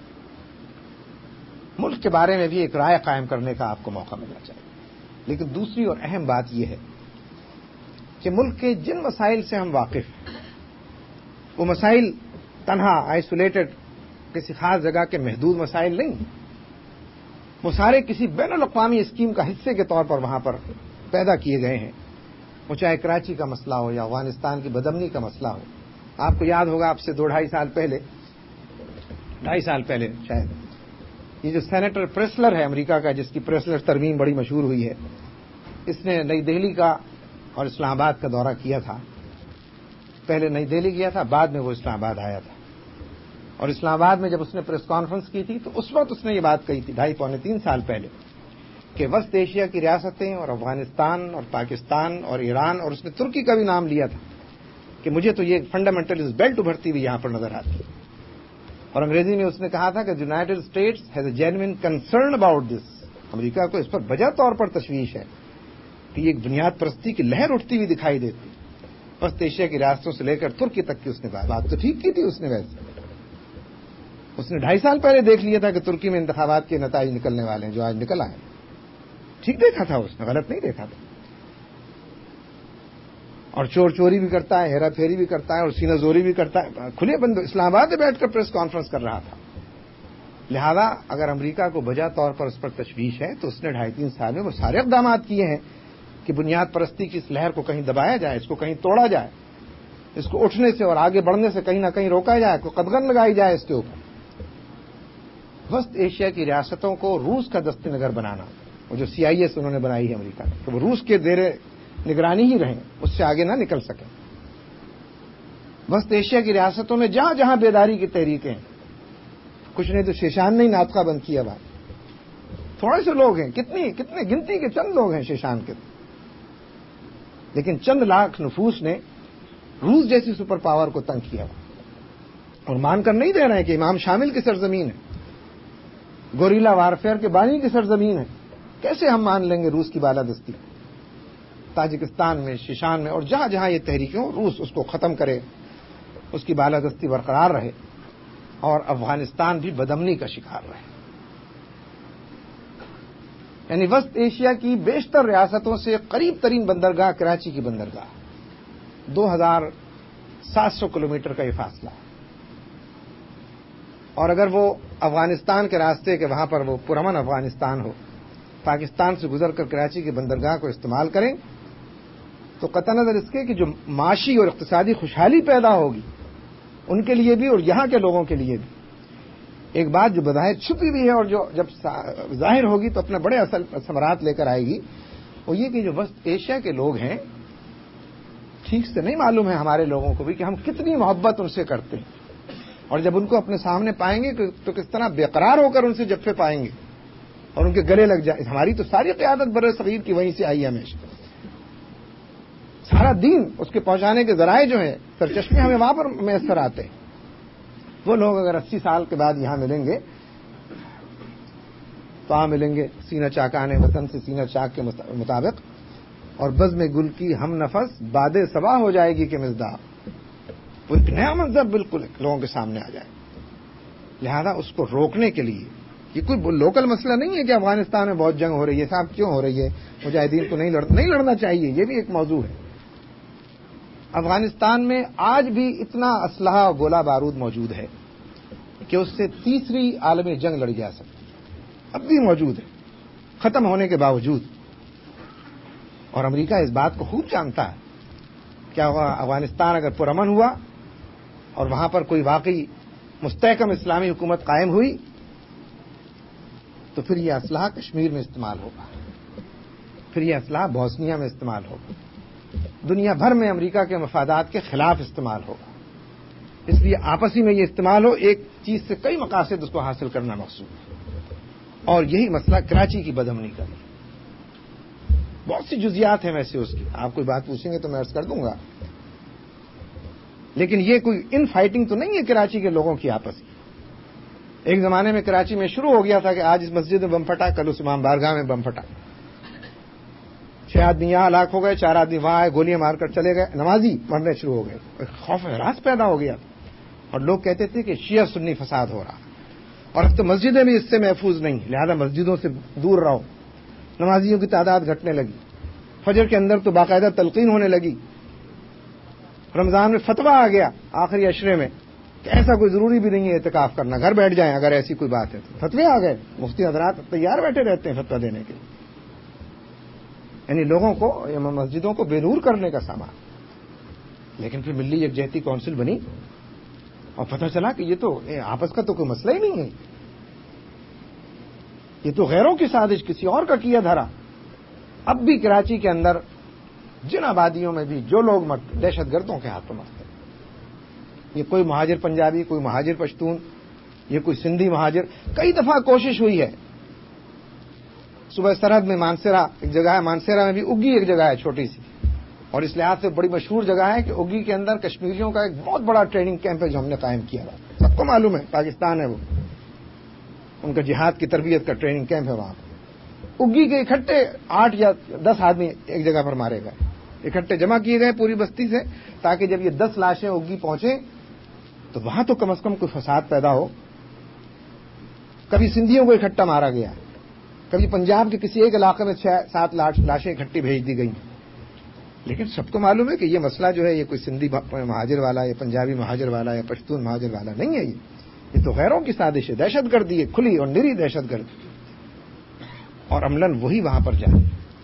B: ملک کے بارے میں بھی ایک رائے قائم کرنے کا آپ کو موقع ملنا چاہیے، لیکن دوسری اور اہم بات یہ ہے کہ ملک کے جن مسائل سے ہم واقف ہیں وہ مسائل تنہا آئسولیٹڈ کسی خاص جگہ کے محدود مسائل نہیں، وہ سارے کسی بین الاقوامی اسکیم کا حصے کے طور پر وہاں پر پیدا کیے گئے ہیں، وہ چاہے کراچی کا مسئلہ ہو یا افغانستان کی بدامنی کا مسئلہ ہو۔ آپ کو یاد ہوگا آپ سے دو ڈھائی سال پہلے ڈھائی سال پہلے شاید یہ جو سینیٹر پریسلر ہے امریکہ کا، جس کی پریسلر ترمیم بڑی مشہور ہوئی ہے، اس نے نئی دہلی کا اور اسلام آباد کا دورہ کیا تھا۔ پہلے نئی دہلی گیا تھا، بعد میں وہ اسلام آباد آیا تھا، اور اسلام آباد میں جب اس نے پریس کانفرنس کی تھی تو اس وقت اس نے یہ بات کہی تھی ڈھائی پونے تین سال پہلے کہ وسط ایشیا کی ریاستیں اور افغانستان اور پاکستان اور ایران اور اس نے ترکی کا بھی نام لیا تھا کہ مجھے تو یہ فنڈامنٹلسٹ بیلٹ ابھرتی ہوئی یہاں پر نظر آتی ہے، اور انگریزی میں اس نے کہا تھا کہ United States has a genuine concern about this, امریکہ کو اس پر وجہ طور پر تشویش ہے کہ یہ ایک بنیاد پرستی کی لہر اٹھتی ہوئی دکھائی دیتی۔ وسط ایشیا کی ریاستوں سے لے کر ترکی تک کی اس نے بات تو ٹھیک کی تھی، اس نے ویسے اس نے ڈھائی سال پہلے دیکھ لیا تھا کہ ترکی میں انتخابات کے نتائج نکلنے والے ہیں جو آج نکل آئے، ٹھیک دیکھا تھا، اس نے غلط نہیں دیکھا تھا، اور چور چوری بھی کرتا ہے، ہیرا پھیری بھی کرتا ہے، اور سینہ زوری بھی کرتا ہے، کھلے بند اسلام آباد میں بیٹھ کر پریس کانفرنس کر رہا تھا۔ لہذا اگر امریکہ کو بجا طور پر اس پر تشویش ہے تو اس نے ڈھائی تین سال میں وہ سارے اقدامات کیے ہیں کہ بنیاد پرستی کی اس لہر کو کہیں دبایا جائے، اس کو کہیں توڑا جائے، اس کو اٹھنے سے اور آگے بڑھنے سے کہیں نہ کہیں روکا جائے، کوئی قدغن لگائی جائے اس کے اوپر۔ وسط ایشیا کی ریاستوں کو روس کا دست نگر بنانا، وہ جو سی آئی ایس انہوں نے بنائی ہے امریکہ نے کہ وہ روس کے زیر نگرانی ہی رہیں، اس سے آگے نہ نکل سکیں۔ وسط ایشیا کی ریاستوں میں جہاں جہاں بیداری کی تحریکیں ہیں، کچھ نہیں تو شیشان نے ہی ناطقہ بند کیا بات، تھوڑے سے لوگ ہیں، کتنی کتنے گنتی کے چند لوگ ہیں شیشان کے، لیکن چند لاکھ نفوس نے روس جیسی سپر پاور کو تنگ کیا، اور مان کر نہیں دے رہے ہیں کہ امام شامل کی سرزمین ہے، گوریلا وارفیئر کے بانی کی سرزمین ہے، کیسے ہم مان لیں گے روس کی بالادستی؟ تاجکستان میں، شیشان میں اور جہاں جہاں یہ تحریکیں ہوں، روس اس کو ختم کرے، اس کی بالادستی برقرار رہے، اور افغانستان بھی بدامنی کا شکار رہے۔ یعنی وسط ایشیا کی بیشتر ریاستوں سے قریب ترین بندرگاہ کراچی کی بندرگاہ، دو ہزار سات سو کلومیٹر کا یہ فاصلہ ہے، اور اگر وہ افغانستان کے راستے کے وہاں پر وہ پرامن افغانستان ہو، پاکستان سے گزر کر کراچی کی بندرگاہ کو استعمال کریں تو قطع نظر اس کے کہ جو معاشی اور اقتصادی خوشحالی پیدا ہوگی ان کے لیے بھی اور یہاں کے لوگوں کے لیے بھی، ایک بات جو بظاہر چھپی ہوئی ہے اور جو جب ظاہر ہوگی تو اپنے بڑے اصل ثمرات لے کر آئے گی، وہ یہ کہ جو وسط ایشیا کے لوگ ہیں، ٹھیک سے نہیں معلوم ہے ہمارے لوگوں کو بھی کہ ہم کتنی محبت ان سے کرتے ہیں، اور جب ان کو اپنے سامنے پائیں گے تو کس طرح بے قرار ہو کر ان سے جفے پائیں گے اور ان کے گلے لگ جائے۔ ہماری تو ساری قیادت بر صغیر کی وہیں سے آئی ہے، ہمیشہ سارا دین اس کے پہنچانے کے ذرائع جو ہیں سرچشمے ہمیں وہاں پر میسر آتے ہیں۔ وہ لوگ اگر اسی سال کے بعد یہاں ملیں گے تو وہاں ملیں گے سینہ چاکانے وطن سے سینہ چاک کے مطابق، اور بزم گل کی ہم نفس باد صبا ہو جائے گی کہ مزداب، وہ ایک نیا منظر بالکل لوگوں کے سامنے آ جائے۔ لہذا اس کو روکنے کے لیے یہ کوئی لوکل مسئلہ نہیں ہے کہ افغانستان میں بہت جنگ ہو رہی ہے، صاحب کیوں ہو رہی ہے، مجاہدین کو نہیں لڑ نہیں لڑنا چاہیے، یہ بھی ایک موضوع ہے۔ افغانستان میں آج بھی اتنا اسلحہ گولہ بارود موجود ہے کہ اس سے تیسری عالمی جنگ لڑی جا سکتی، اب بھی موجود ہے ختم ہونے کے باوجود، اور امریکہ اس بات کو خوب جانتا ہے۔ کیا ہوا، افغانستان اگر پرامن ہوا اور وہاں پر کوئی واقعی مستحکم اسلامی حکومت قائم ہوئی تو پھر یہ اسلحہ کشمیر میں استعمال ہوگا، پھر یہ اسلحہ بوسنیا میں استعمال ہوگا، دنیا بھر میں امریکہ کے مفادات کے خلاف استعمال ہوگا. اس لیے آپسی میں یہ استعمال ہو، ایک چیز سے کئی مقاصد اس کو حاصل کرنا مقصود ہے. اور یہی مسئلہ کراچی کی بدامنی کا ہے. بہت سی جزیات ہیں ویسے اس کی، آپ کوئی بات پوچھیں گے تو میں عرض کر دوں گا، لیکن یہ کوئی ان فائٹنگ تو نہیں ہے کراچی کے لوگوں کی آپس میں. ایک زمانے میں کراچی میں شروع ہو گیا تھا کہ آج اس مسجد میں بم پھٹا، کل اس امام بارگاہ میں بم پھٹا، چھ آدمی یہاں ہلاک ہو گئے، چار آدمی وہاں آئے، گولیاں مار کر چلے گئے، نمازی مرنے شروع ہو گئے. خوف ہراس پیدا ہو گیا اور لوگ کہتے تھے کہ شیعہ سنی فساد ہو رہا. اور اب تو مسجدیں بھی اس سے محفوظ نہیں، لہذا مسجدوں سے دور رہو. نمازیوں کی تعداد گھٹنے لگی، فجر کے اندر تو باقاعدہ تلقین ہونے لگی. رمضان میں فتویٰ آ گیا آخری عشرے میں کہ ایسا کوئی ضروری بھی نہیں ہے اعتکاف کرنا، گھر بیٹھ جائیں اگر ایسی کوئی بات ہے تو. فتوے آ گئے، مفتی حضرات تیار بیٹھے رہتے ہیں فتویٰ دینے کے لیے. یعنی لوگوں کو، مسجدوں کو بے نور کرنے کا سامان. لیکن پھر ملی یکجہتی کونسل بنی اور پتہ چلا کہ یہ تو آپس کا تو کوئی مسئلہ ہی نہیں ہے، یہ تو غیروں کی سازش، کسی اور کا کیا دھرا. اب بھی کراچی کے اندر جن آبادیوں میں بھی جو لوگ دہشت گردوں کے ہاتھوں مرتے ہیں، یہ کوئی مہاجر پنجابی، کوئی مہاجر پشتون، یہ کوئی سندھی مہاجر. کئی دفعہ کوشش ہوئی ہے. صوبہ سرحد میں مانسیرا ایک جگہ ہے، مانسیرا میں بھی اگی ایک جگہ ہے چھوٹی سی، اور اس لحاظ سے بڑی مشہور جگہ ہے کہ اگی کے اندر کشمیریوں کا ایک بہت بڑا ٹریننگ کیمپ ہے جو ہم نے قائم کیا تھا. سب کو معلوم ہے پاکستان ہے وہ، ان کا جہاد کی تربیت کا ٹریننگ کیمپ ہے وہاں. اگی کے اکٹھے آٹھ یا دس آدمی ایک جگہ پر مارے گئے، اکٹھے جمع کیے گئے پوری بستی سے، تاکہ جب یہ دس لاشیں اگی پہنچیں تو وہاں تو کم از کم کوئی فساد پیدا ہو. کبھی سندھیوں کو اکٹھا مارا گیا، کبھی پنجاب کے کسی ایک علاقے میں چھ سات لاشیں اکٹھی بھیج دی گئی. لیکن سب کو معلوم ہے کہ یہ مسئلہ جو ہے یہ کوئی سندھی مہاجر والا یا پنجابی مہاجر والا یا پشتون مہاجر والا نہیں ہے. یہ یہ تو غیروں کی سازش ہے، دہشت گردی ہے، کھلی اور نری دہشت گردی. اور عملاً وہی وہاں پر جائے.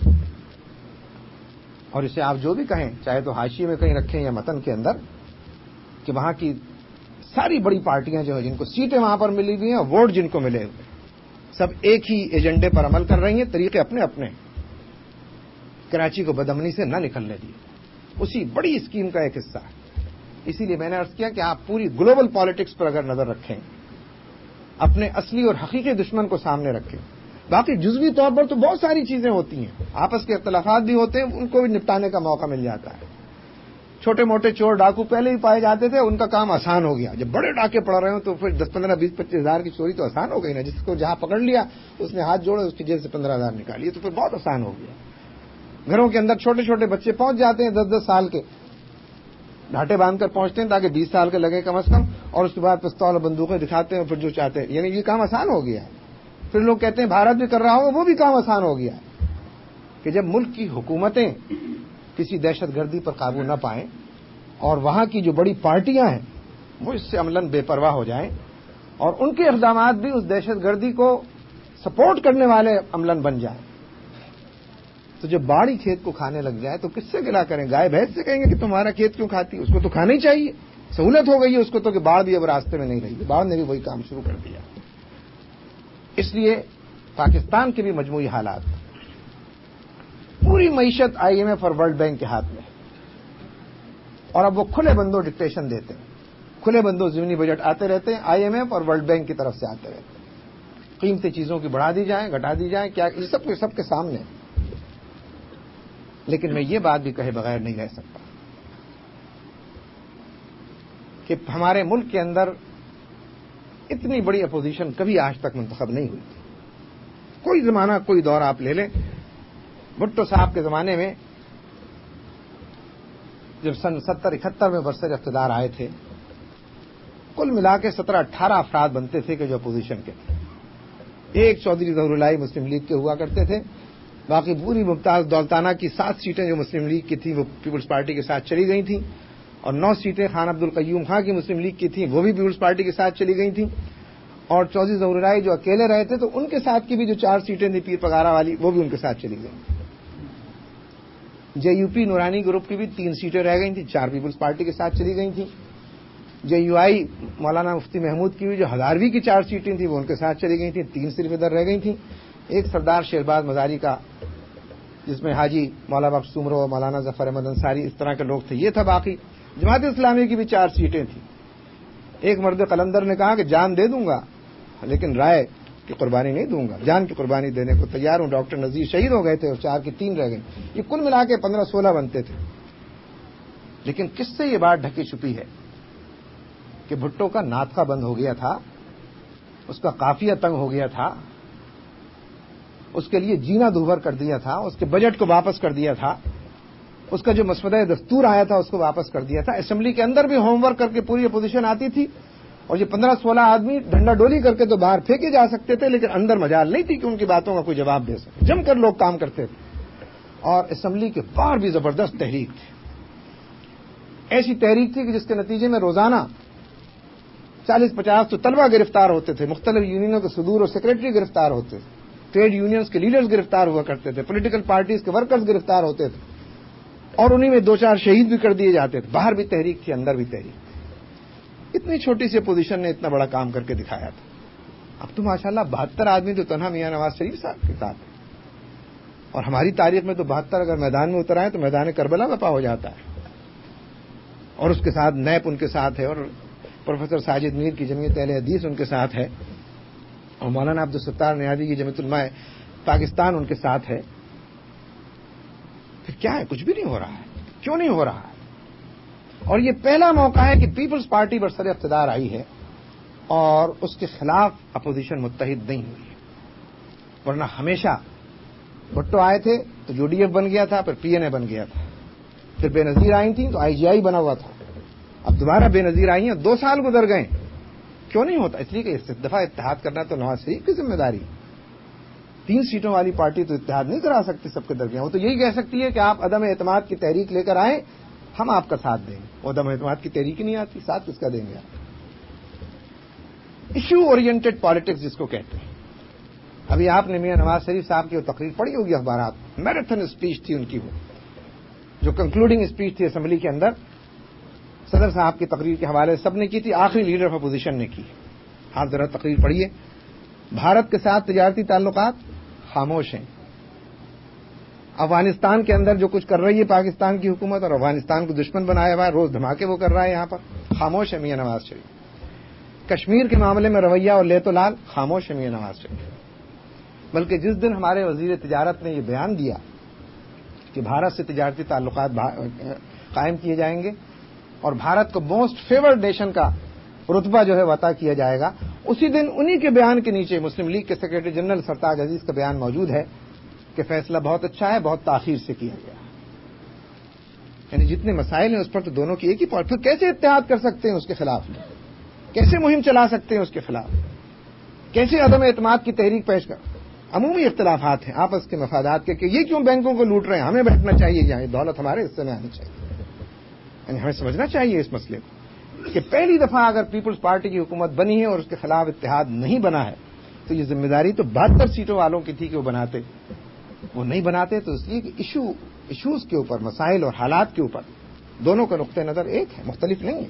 B: اور اسے آپ جو بھی کہیں، چاہے تو حاشیے میں کہیں رکھیں یا متن کے اندر، کہ وہاں کی ساری بڑی پارٹیاں جو ہیں جن کو سیٹیں وہاں پر ملی ہوئی ہیں، ووٹ جن کو ملے ہوئے، سب ایک ہی ایجنڈے پر عمل کر رہی ہیں، طریقے اپنے اپنے. کراچی کو بدامنی سے نہ نکلنے دیے، اسی بڑی اسکیم کا ایک حصہ ہے. اسی لیے میں نے عرض کیا کہ آپ پوری گلوبل پالیٹکس پر اگر نظر رکھیں، اپنے اصلی اور حقیقی دشمن کو سامنے رکھیں. باقی جزوی طور پر تو بہت ساری چیزیں ہوتی ہیں، آپس کے اختلافات بھی ہوتے ہیں، ان کو بھی نپٹانے کا موقع مل جاتا ہے. چھوٹے موٹے چور ڈاکو پہلے ہی پائے جاتے تھے، ان کا کام آسان ہو گیا. جب بڑے ڈاکے پڑ رہے ہوں تو پھر دس پندرہ بیس پچیس ہزار کی چوری تو آسان ہو گئی نا. جس کو جہاں پکڑ لیا اس نے ہاتھ جوڑے، اس کی جیب سے پندرہ ہزار نکالی، تو پھر بہت آسان ہو گیا. گھروں کے اندر چھوٹے چھوٹے بچے پہنچ جاتے ہیں، دس دس سال کے ڈھاٹے باندھ کر پہنچتے ہیں تاکہ بیس سال کے لگے کم از کم، اور اس کے بعد پستول اور بندوقیں دکھاتے ہیں، پھر جو چاہتے ہیں. یعنی یہ کام آسان ہو گیا ہے. پھر لوگ کہتے ہیں بھارت بھی کر رہا ہو، وہ بھی کام آسان ہو گیا ہے. کہ جب ملک کی حکومتیں کسی دہشت گردی پر قابو نہ پائیں اور وہاں کی جو بڑی پارٹیاں ہیں وہ اس سے عملاً بے پرواہ ہو جائیں اور ان کے اقدامات بھی اس دہشت گردی کو سپورٹ کرنے والے عملاً بن جائیں، تو جب باڑی کھیت کو کھانے لگ جائے تو کس سے گلا کریں؟ گائے بھینس سے کہیں گے کہ تمہارا کھیت کیوں کھاتی؟ اس کو تو کھانا ہی چاہیے. سہولت ہو گئی ہے اس کو تو کہ باڑ بھی اب راستے میں نہیں رہی. باڑ نے بھی وہی کام شروع کر دیا. اس لیے پاکستان کے بھی مجموعی حالات، پوری معیشت آئی ایم ایف اور ورلڈ بینک کے ہاتھ میں، اور اب وہ کھلے بندوں ڈکٹیشن دیتے ہیں، کھلے بندوں ضمنی بجٹ آتے رہتے ہیں، آئی ایم ایف اور ورلڈ بینک کی طرف سے آتے رہتے ہیں. قیمتیں چیزوں کی بڑھا دی جائیں، گھٹا دی جائیں، کیا یہ سب کے سب کے سامنے. لیکن میں یہ بات بھی کہے بغیر نہیں رہ سکتا کہ ہمارے ملک کے اندر اتنی بڑی اپوزیشن کبھی آج تک منتخب نہیں ہوئی تھی. کوئی زمانہ، کوئی دور آپ لے لیں. بھٹو صاحب کے زمانے میں جب سن ستر اکہتر میں برسر اقتدار آئے تھے، کل ملا کے سترہ اٹھارہ افراد بنتے تھے کہ جو اپوزیشن کے تھے. ایک چودھری ظہور الہی مسلم لیگ کے ہوا کرتے تھے، باقی پوری ممتاز دولتانہ کی سات سیٹیں جو مسلم لیگ کی تھیں وہ پیپلز پارٹی کے ساتھ چلی گئی تھیں، اور نو سیٹیں خان عبد القیوم خان کی مسلم لیگ کی تھیں وہ بھی پیپلز پارٹی کے ساتھ چلی گئی تھیں، اور چودھری ظہور الہی جو اکیلے رہے تھے تو ان کے ساتھ کی بھی جو چار سیٹیں تھیں پیر پگارا والی وہ بھی ان کے ساتھ چلی گئیں. جے یو پی نورانی گروپ کی بھی تین سیٹیں رہ گئی تھیں، چار پیپلز پارٹی کے ساتھ چلی گئی تھیں. جے یو آئی مولانا مفتی محمود کی بھی جو ہزارویں کی چار سیٹیں تھیں وہ ان کے ساتھ چلی گئی تھیں، تین صرف ادھر رہ گئی تھیں. ایک سردار شہباز مزاری کا جس میں حاجی مولانا بخش سومرو، مولانا ظفر احمد انصاری، اس طرح کے لوگ تھے. یہ تھا. باقی جماعت اسلامی کی بھی چار سیٹیں تھیں. ایک مرد قلندر نے کہا کہ جان دے دوں گا لیکن رائے کی قربانی نہیں دوں گا، جان کی قربانی دینے کو تیار ہوں. ڈاکٹر نذیر شہید ہو گئے تھے اور چار کی تین رہ گئے. یہ کل ملا کے پندرہ سولہ بنتے تھے. لیکن کس سے یہ بات ڈھکی چھپی ہے کہ بھٹو کا ناطقہ بند ہو گیا تھا، اس کا قافیہ تنگ ہو گیا تھا، اس کے لیے جینا دوبھر کر دیا تھا، اس کے بجٹ کو واپس کر دیا تھا، اس کا جو مسودہ دستور آیا تھا اس کو واپس کر دیا تھا. اسمبلی کے اندر بھی ہوم ورک کر کے پوری اپوزیشن آتی تھی اور یہ پندرہ سولہ آدمی ڈنڈا ڈولی کر کے تو باہر پھینکے جا سکتے تھے، لیکن اندر مجال نہیں تھی کہ ان کی باتوں کا کوئی جواب دے سکے. جم کر لوگ کام کرتے تھے. اور اسمبلی کے باہر بھی زبردست تحریک تھی. ایسی تحریک تھی کہ جس کے نتیجے میں روزانہ چالیس پچاس تو طلبہ گرفتار ہوتے تھے، مختلف یونینوں کے صدور اور سیکریٹری گرفتار ہوتے تھے، ٹریڈ یونینز کے لیڈرز گرفتار ہوا کرتے تھے، پولیٹیکل پارٹیز کے ورکرز گرفتار ہوتے تھے اور انہی میں دو چار شہید بھی کر دیے جاتے تھے. باہر بھی تحریک تھی، اندر بھی تحریک تھی. اتنی چھوٹی سی اپوزیشن نے اتنا بڑا کام کر کے دکھایا تھا. اب تو ماشاءاللہ بہتر آدمی تو تنہا میاں نواز شریف صاحب کے ساتھ ہے. اور ہماری تاریخ میں تو بہتر اگر میدان میں اتر آئے تو میدان کربلا بپا ہو جاتا ہے. اور اس کے ساتھ نیپ ان کے ساتھ ہے، اور پروفیسر ساجد میر کی جمعیت اہل حدیث ان کے ساتھ ہے، اور مولانا عبدالستار نیازی کی جمعیت علماء پاکستان ان کے ساتھ ہے. پھر کیا ہے؟ کچھ بھی نہیں ہو رہا ہے. کیوں نہیں ہو رہا ہے؟ اور یہ پہلا موقع ہے کہ پیپلز پارٹی برسر اقتدار آئی ہے اور اس کے خلاف اپوزیشن متحد نہیں ہوئی ہے. ورنہ ہمیشہ بھٹو آئے تھے تو یو ڈی ایف بن گیا تھا، پھر پی این اے بن گیا تھا، پھر بے نظیر آئی تھیں تو آئی جی آئی بنا ہوا تھا. اب دوبارہ بے نظیر آئی ہیں، دو سال گزر گئے. کیوں نہیں ہوتا؟ اس لیے کہ اس دفعہ اتحاد کرنا تو نواز شریف کی ذمہ داری. تین سیٹوں والی پارٹی تو اتحاد نہیں کرا سکتی سب کے درمیان. وہ تو یہی کہہ سکتی ہے کہ آپ عدم اعتماد کی تحریک لے کر آئیں، ہم آپ کا ساتھ دیں گے. وہ عدم اعتماد کی تحریک ہی نہیں آتی، ساتھ کس کا دیں گے آپ؟ ایشو اورینٹڈ پالیٹکس جس کو کہتے ہیں. ابھی آپ نے میاں نواز شریف صاحب کی وہ تقریر پڑھی ہوگی اخبارات، میراتھن اسپیچ تھی ان کی، وہ جو کنکلوڈنگ اسپیچ تھی اسمبلی کے اندر صدر صاحب کی تقریر کے حوالے سب نے کی تھی، آخری لیڈر آف اپوزیشن نے کی. آپ ذرا تقریر پڑھیے. بھارت کے ساتھ تجارتی تعلقات خاموش ہیں. افغانستان کے اندر جو کچھ کر رہی ہے پاکستان کی حکومت، اور افغانستان کو دشمن بنایا ہوا ہے، روز دھماکے وہ کر رہا ہے یہاں پر، خاموش ہے میاں نواز شریف. کشمیر کے معاملے میں رویہ اور لیت و لال، خاموش ہے میاں نواز شریف. بلکہ جس دن ہمارے وزیر تجارت نے یہ بیان دیا کہ بھارت سے تجارتی تعلقات قائم کیے جائیں گے اور بھارت کو موسٹ فیورڈ نیشن کا رتبہ جو ہے عطا کیا جائے گا، اسی دن انہی کے بیان کے نیچے مسلم لیگ کے سیکریٹری جنرل سرتاج عزیز کا بیان موجود ہے کہ فیصلہ بہت اچھا ہے، بہت تاخیر سے کیا گیا. یعنی جتنے مسائل ہیں اس پر تو دونوں کی ایک ہی پوائنٹ. پھر کیسے اتحاد کر سکتے ہیں اس کے خلاف؟ کیسے مہم چلا سکتے ہیں اس کے خلاف؟ کیسے عدم اعتماد کی تحریک پیش کر؟ عمومی اختلافات ہیں آپس کے مفادات کے کہ یہ کیوں بینکوں کو لوٹ رہے ہیں، ہمیں بیٹھنا چاہیے یہاں، دولت ہمارے حصے میں آنی چاہیے. یعنی ہمیں سمجھنا چاہیے اس مسئلے کو کہ پہلی دفعہ اگر پیپلز پارٹی کی حکومت بنی ہے اور اس کے خلاف اتحاد نہیں بنا ہے تو یہ ذمہ داری تو بہتر سیٹوں والوں کی تھی کہ وہ بناتے. وہ نہیں بناتے تو اس لیے کہ ایشو ایشوز کے اوپر، مسائل اور حالات کے اوپر دونوں کا نقطہ نظر ایک ہے، مختلف نہیں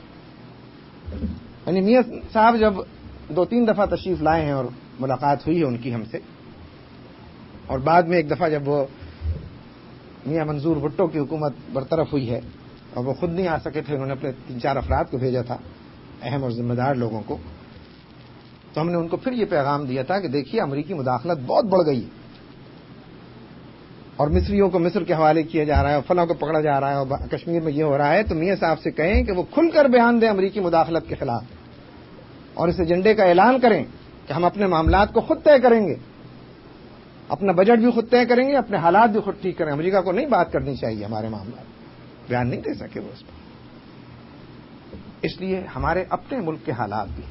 B: ہے. یعنی میاں صاحب جب دو تین دفعہ تشریف لائے ہیں اور ملاقات ہوئی ہے ان کی ہم سے، اور بعد میں ایک دفعہ جب وہ میاں منظور بھٹو کی حکومت برطرف ہوئی ہے اور وہ خود نہیں آ سکے تھے، انہوں نے اپنے تین چار افراد کو بھیجا تھا، اہم اور ذمہ دار لوگوں کو، تو ہم نے ان کو پھر یہ پیغام دیا تھا کہ دیکھیے امریکی مداخلت بہت بڑھ گئی ہے اور مصریوں کو مصر کے حوالے کیا جا رہا ہے اور فلاں کو پکڑا جا رہا ہے اور کشمیر میں یہ ہو رہا ہے. تو میاں صاحب سے کہیں کہ وہ کھل کر بیان دیں امریکی مداخلت کے خلاف اور اس ایجنڈے کا اعلان کریں کہ ہم اپنے معاملات کو خود طے کریں گے، اپنا بجٹ بھی خود طے کریں گے، اپنے حالات بھی خود ٹھیک کریں. امریکہ کو نہیں بات کرنی چاہیے ہمارے معاملات، بیان نہیں دے سکے وہ اس پر. اس لیے ہمارے اپنے ملک کے حالات بھی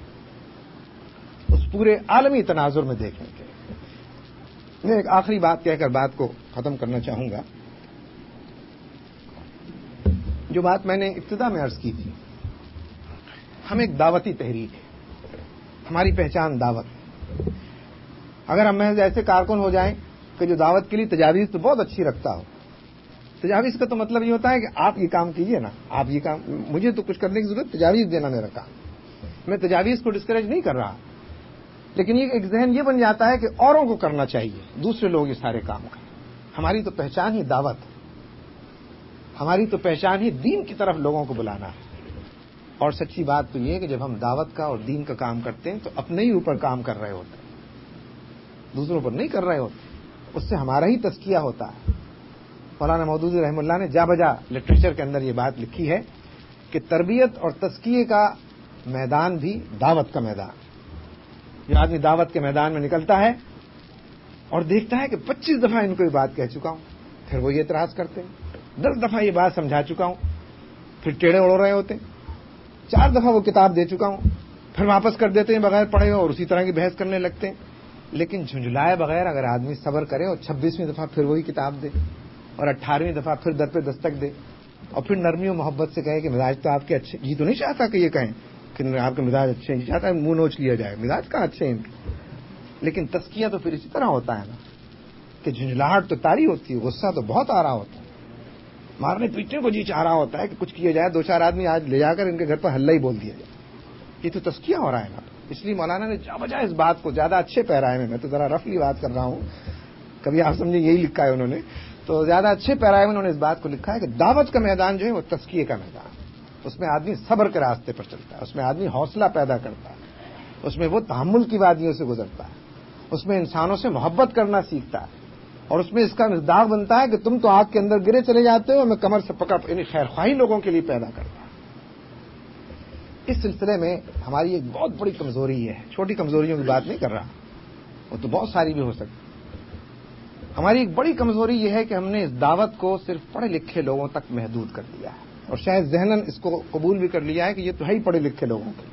B: اس پورے عالمی تناظر میں دیکھیں گے. میں ایک آخری بات کہہ کر بات کو ختم کرنا چاہوں گا. جو بات میں نے ابتدا میں عرض کی تھی، ہم ایک دعوتی تحریک ہے، ہماری پہچان دعوت. اگر ہم محض ایسے کارکن ہو جائیں کہ جو دعوت کے لیے تجاویز تو بہت اچھی رکھتا ہو، تجاویز کا تو مطلب یہ ہوتا ہے کہ آپ یہ کام کیجئے نا، آپ یہ کام، مجھے تو کچھ کرنے کی ضرورت، تجاویز دینا میرا کام. میں تجاویز کو ڈسکریج نہیں کر رہا، لیکن یہ ایک ذہن یہ بن جاتا ہے کہ اوروں کو کرنا چاہیے، دوسرے لوگ یہ سارے کام کریں. ہماری تو پہچان ہی دعوت، ہماری تو پہچان ہی دین کی طرف لوگوں کو بلانا ہے. اور سچی بات تو یہ ہے کہ جب ہم دعوت کا اور دین کا کام کرتے ہیں تو اپنے ہی اوپر کام کر رہے ہوتے ہیں، دوسروں پر نہیں کر رہے ہوتے. اس سے ہمارا ہی تزکیہ ہوتا ہے. مولانا مودودی رحمہ اللہ نے جا بجا لٹریچر کے اندر یہ بات لکھی ہے کہ تربیت اور تزکیے کا میدان بھی دعوت کا میدان. جو آدمی دعوت کے میدان میں نکلتا ہے اور دیکھتا ہے کہ پچیس دفعہ ان کو یہ بات کہہ چکا ہوں، پھر وہ یہ اعتراض کرتے ہیں، دس دفعہ یہ بات سمجھا چکا ہوں، پھر ٹیڑے اڑ رہے ہوتے ہیں، چار دفعہ وہ کتاب دے چکا ہوں، پھر واپس کر دیتے ہیں بغیر پڑھے اور اسی طرح کی بحث کرنے لگتے ہیں. لیکن جھنجھلائے بغیر اگر آدمی صبر کرے اور چھبیسویں دفعہ پھر وہی کتاب دے اور اٹھارہویں دفعہ پھر در پہ دستک دے اور پھر نرمی و محبت سے کہے کہ مزاج تو آپ کے اچھے، جی تو نہیں چاہتا کہ یہ کہیں کہ آپ کے مزاج اچھے ہیں، چاہتا ہے منہ نوچ لیا جائے، مزاج کہاں اچھے ہیں. لیکن تزکیہ تو پھر اسی طرح ہوتا ہے نا کہ جھنجھلاہٹ تو تاری ہوتی ہے، غصہ تو بہت آ رہا ہوتا ہے، مارنے پیٹنے کو جی چاہ رہا ہوتا ہے کہ کچھ کیا جائے، دو چار آدمی آج لے جا کر ان کے گھر پر ہلہ ہی بول دیا جائے. یہ تو تزکیہ ہو رہا ہے نا. اس لیے مولانا نے جا بجا اس بات کو زیادہ اچھے پیرائے میں، میں تو ذرا رفلی بات کر رہا ہوں، کبھی آپ سمجھیں یہی لکھا ہے انہوں نے، تو زیادہ اچھے پیرائے میں انہوں نے اس بات کو لکھا ہے کہ دعوت کا میدان جو ہے وہ تزکیے کا میدان. اس میں آدمی صبر کے راستے پر چلتا ہے، اس میں آدمی حوصلہ پیدا کرتا ہے، اس میں وہ تحمل کی وادیوں سے گزرتا ہے، اس میں انسانوں سے محبت کرنا سیکھتا ہے، اور اس میں اس کا مزداق بنتا ہے کہ تم تو آگ کے اندر گرے چلے جاتے ہو، میں کمر سے پکڑ یعنی خیر خواہی لوگوں کے لیے پیدا کرتا ہے. اس سلسلے میں ہماری ایک بہت بڑی کمزوری یہ ہے، چھوٹی کمزوریوں کی بات نہیں کر رہا، وہ تو بہت ساری بھی ہو سکتی. ہماری ایک بڑی کمزوری یہ ہے کہ ہم نے اس دعوت کو صرف پڑھے لکھے لوگوں تک محدود کر دیا ہے، اور شاید ذہناً اس کو قبول بھی کر لیا ہے کہ یہ تو ہے ہی پڑھے لکھے لوگوں کے.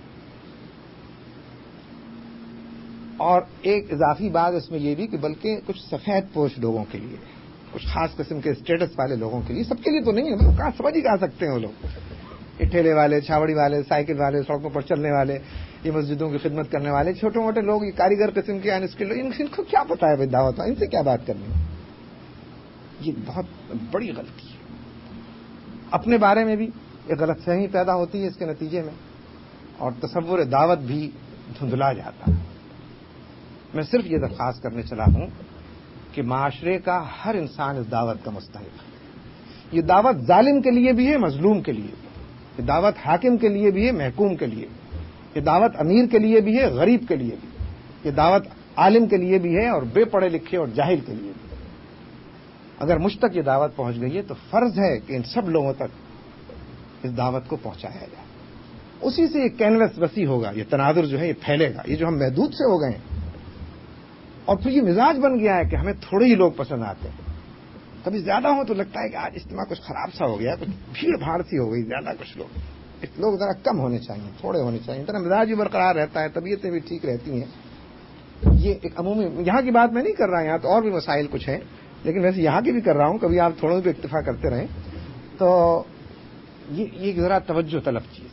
B: اور ایک اضافی بات اس میں یہ بھی کہ بلکہ کچھ سفید پوش لوگوں کے لیے، کچھ خاص قسم کے اسٹیٹس والے لوگوں کے لیے، سب کے لیے تو نہیں ہے، کہاں سمجھ ہی کہاں سکتے ہیں وہ لوگ، یہ ٹھیلے والے، چھاوڑی والے، سائیکل والے، سڑکوں پر چلنے والے، یہ مسجدوں کی خدمت کرنے والے چھوٹے موٹے لوگ، یہ کاریگر قسم کے انسکل لوگ، ان کو کیا پتا ہے بھائی دعوت، ان سے کیا بات کرنی ہے. یہ بہت بڑی غلطی ہے. اپنے بارے میں بھی ایک غلط فہمی پیدا ہوتی ہے اس کے نتیجے میں، اور تصور دعوت بھی دھندلا جاتا ہے. میں صرف یہ درخواست کرنے چلا ہوں کہ معاشرے کا ہر انسان اس دعوت کا مستحق ہے. یہ دعوت ظالم کے لیے بھی ہے، مظلوم کے لیے بھی، یہ دعوت حاکم کے لیے بھی ہے، محکوم کے لیے بھی، یہ دعوت امیر کے لیے بھی ہے، غریب کے لیے بھی، یہ دعوت عالم کے لیے بھی ہے اور بے پڑھے لکھے اور جاہل کے لیے بھی. اگر مجھ تک یہ دعوت پہنچ گئی ہے تو فرض ہے کہ ان سب لوگوں تک اس دعوت کو پہنچایا جائے. اسی سے یہ کینوس وسیع ہوگا، یہ تناظر جو ہے یہ پھیلے گا. یہ جو ہم محدود سے ہو گئے ہیں اور پھر یہ مزاج بن گیا ہے کہ ہمیں تھوڑے ہی لوگ پسند آتے ہیں، کبھی زیادہ ہو تو لگتا ہے کہ آج اجتماع کچھ خراب سا ہو گیا، کچھ بھیڑ بھاڑ سی ہو گئی، زیادہ کچھ لوگ اس لوگ ذرا کم ہونے چاہیے، تھوڑے ہونے چاہیے، ذرا مزاج بھی برقرار رہتا ہے، طبیعتیں بھی ٹھیک رہتی ہیں. یہ ایک عمومی، یہاں کی بات میں نہیں کر رہا، یہاں تو اور بھی مسائل کچھ ہیں، لیکن ویسے یہاں کی بھی کر رہا ہوں، کبھی آپ تھوڑوں بھی اکتفا کرتے رہیں تو یہ یہ ذرا توجہ طلب چیز.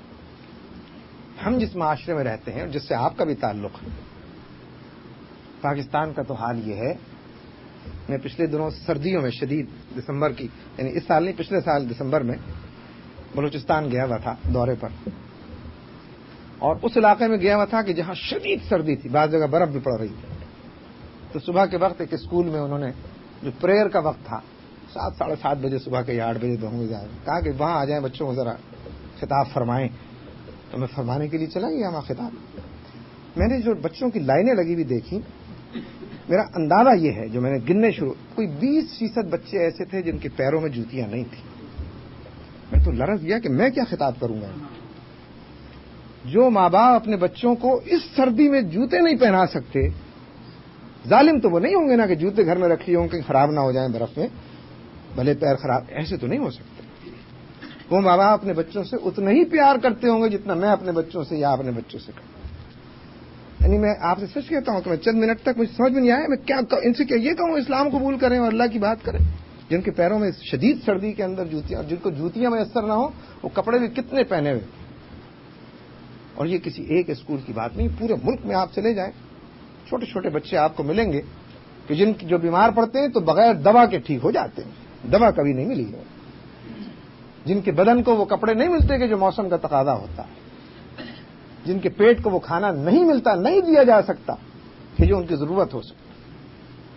B: ہم جس معاشرے میں رہتے ہیں جس سے آپ کا بھی تعلق ہے، پاکستان کا تو حال یہ ہے. میں پچھلے دنوں سردیوں میں شدید دسمبر کی، یعنی اس سال نہیں پچھلے سال دسمبر میں بلوچستان گیا ہوا تھا دورے پر، اور اس علاقے میں گیا ہوا تھا کہ جہاں شدید سردی تھی، بعض جگہ برف بھی پڑ رہی تھی. تو صبح کے وقت ایک اسکول میں انہوں نے جو پریئر کا وقت تھا، سات ساڑھے سات بجے صبح کے یا آٹھ بجے دو بجے کہا کہ وہاں آ جائیں بچوں کو ذرا خطاب فرمائیں. تو میں فرمانے کے لیے چلا گیا وہاں خطاب. میں نے جو بچوں کی لائنیں لگی ہوئی دیکھی، میرا اندازہ یہ ہے، جو میں نے گننے شروع، کوئی بیس فیصد بچے ایسے تھے جن کے پیروں میں جوتیاں نہیں تھیں. میں تو لرز گیا کہ میں کیا خطاب کروں گا. جو ماں باپ اپنے بچوں کو اس سردی میں جوتے نہیں پہنا سکتے، ظالم تو وہ نہیں ہوں گے نا کہ جوتے گھر میں رکھ لیے ہوں کہ خراب نہ ہو جائیں برف میں، بھلے پیر خراب، ایسے تو نہیں ہو سکتے. وہ ماں باپ اپنے بچوں سے اتنا ہی پیار کرتے ہوں گے جتنا میں اپنے بچوں سے یا اپنے بچوں سے کرتا ہوں. یعنی میں آپ سے سچ کہتا ہوں کہ میں چند منٹ تک مجھے سمجھ میں نہیں آیا میں کیا ان سے کیا یہ کہوں اسلام قبول کریں اور اللہ کی بات کریں، جن کے پیروں میں شدید سردی کے اندر جوتیاں، اور جن کو جوتیاں میسر نہ ہوں، وہ کپڑے بھی کتنے پہنے ہوئے. اور یہ کسی ایک اسکول کی بات نہیں، پورے ملک میں آپ چلے جائیں، چھوٹے چھوٹے بچے آپ کو ملیں گے کہ جن جو بیمار پڑتے ہیں تو بغیر دوا کے ٹھیک ہو جاتے ہیں، دوا کبھی نہیں ملی ہے. جن کے بدن کو وہ کپڑے نہیں ملتے کہ جو موسم کا تقاضا ہوتا ہے، جن کے پیٹ کو وہ کھانا نہیں ملتا، نہیں دیا جا سکتا کہ جو ان کی ضرورت ہو سکتی.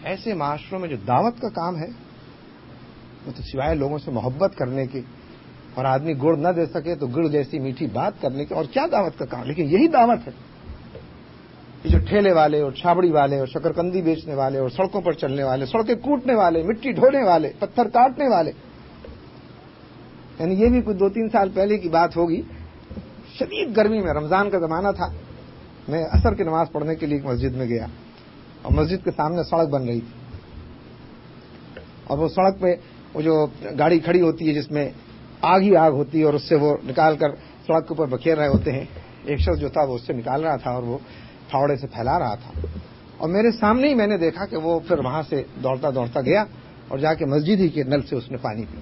B: ایسے معاشروں میں جو دعوت کا کام ہے وہ تو سوائے لوگوں سے محبت کرنے کے اور آدمی گڑ نہ دے سکے تو گڑ جیسی میٹھی بات کرنے کے اور کیا دعوت کا کام. لیکن یہی دعوت ہے. یہ جو ٹھیلے والے اور چھابڑی والے اور شکرکندی بیچنے والے اور سڑکوں پر چلنے والے, سڑکیں کوٹنے والے, مٹی ڈھونے والے, پتھر کاٹنے والے, یعنی یہ بھی کچھ دو تین سال پہلے کی بات ہوگی. شدید گرمی میں, رمضان کا زمانہ تھا, میں عصر کی نماز پڑھنے کے لیے ایک مسجد میں گیا اور مسجد کے سامنے سڑک بن رہی تھی اور وہ سڑک پہ وہ جو گاڑی کھڑی ہوتی ہے جس میں آگ ہی آگ ہوتی ہے اور اس سے وہ نکال کر سڑک کے اوپر بکھیر رہے ہوتے ہیں, ایک شخص جو تھا وہ اس سے نکال رہا تھا اور وہ پھاوڑے سے پھیلا رہا تھا. اور میرے سامنے ہی میں نے دیکھا کہ وہ پھر وہاں سے دوڑتا دوڑتا گیا اور جا کے مسجد ہی کے نل سے اس نے پانی پیا.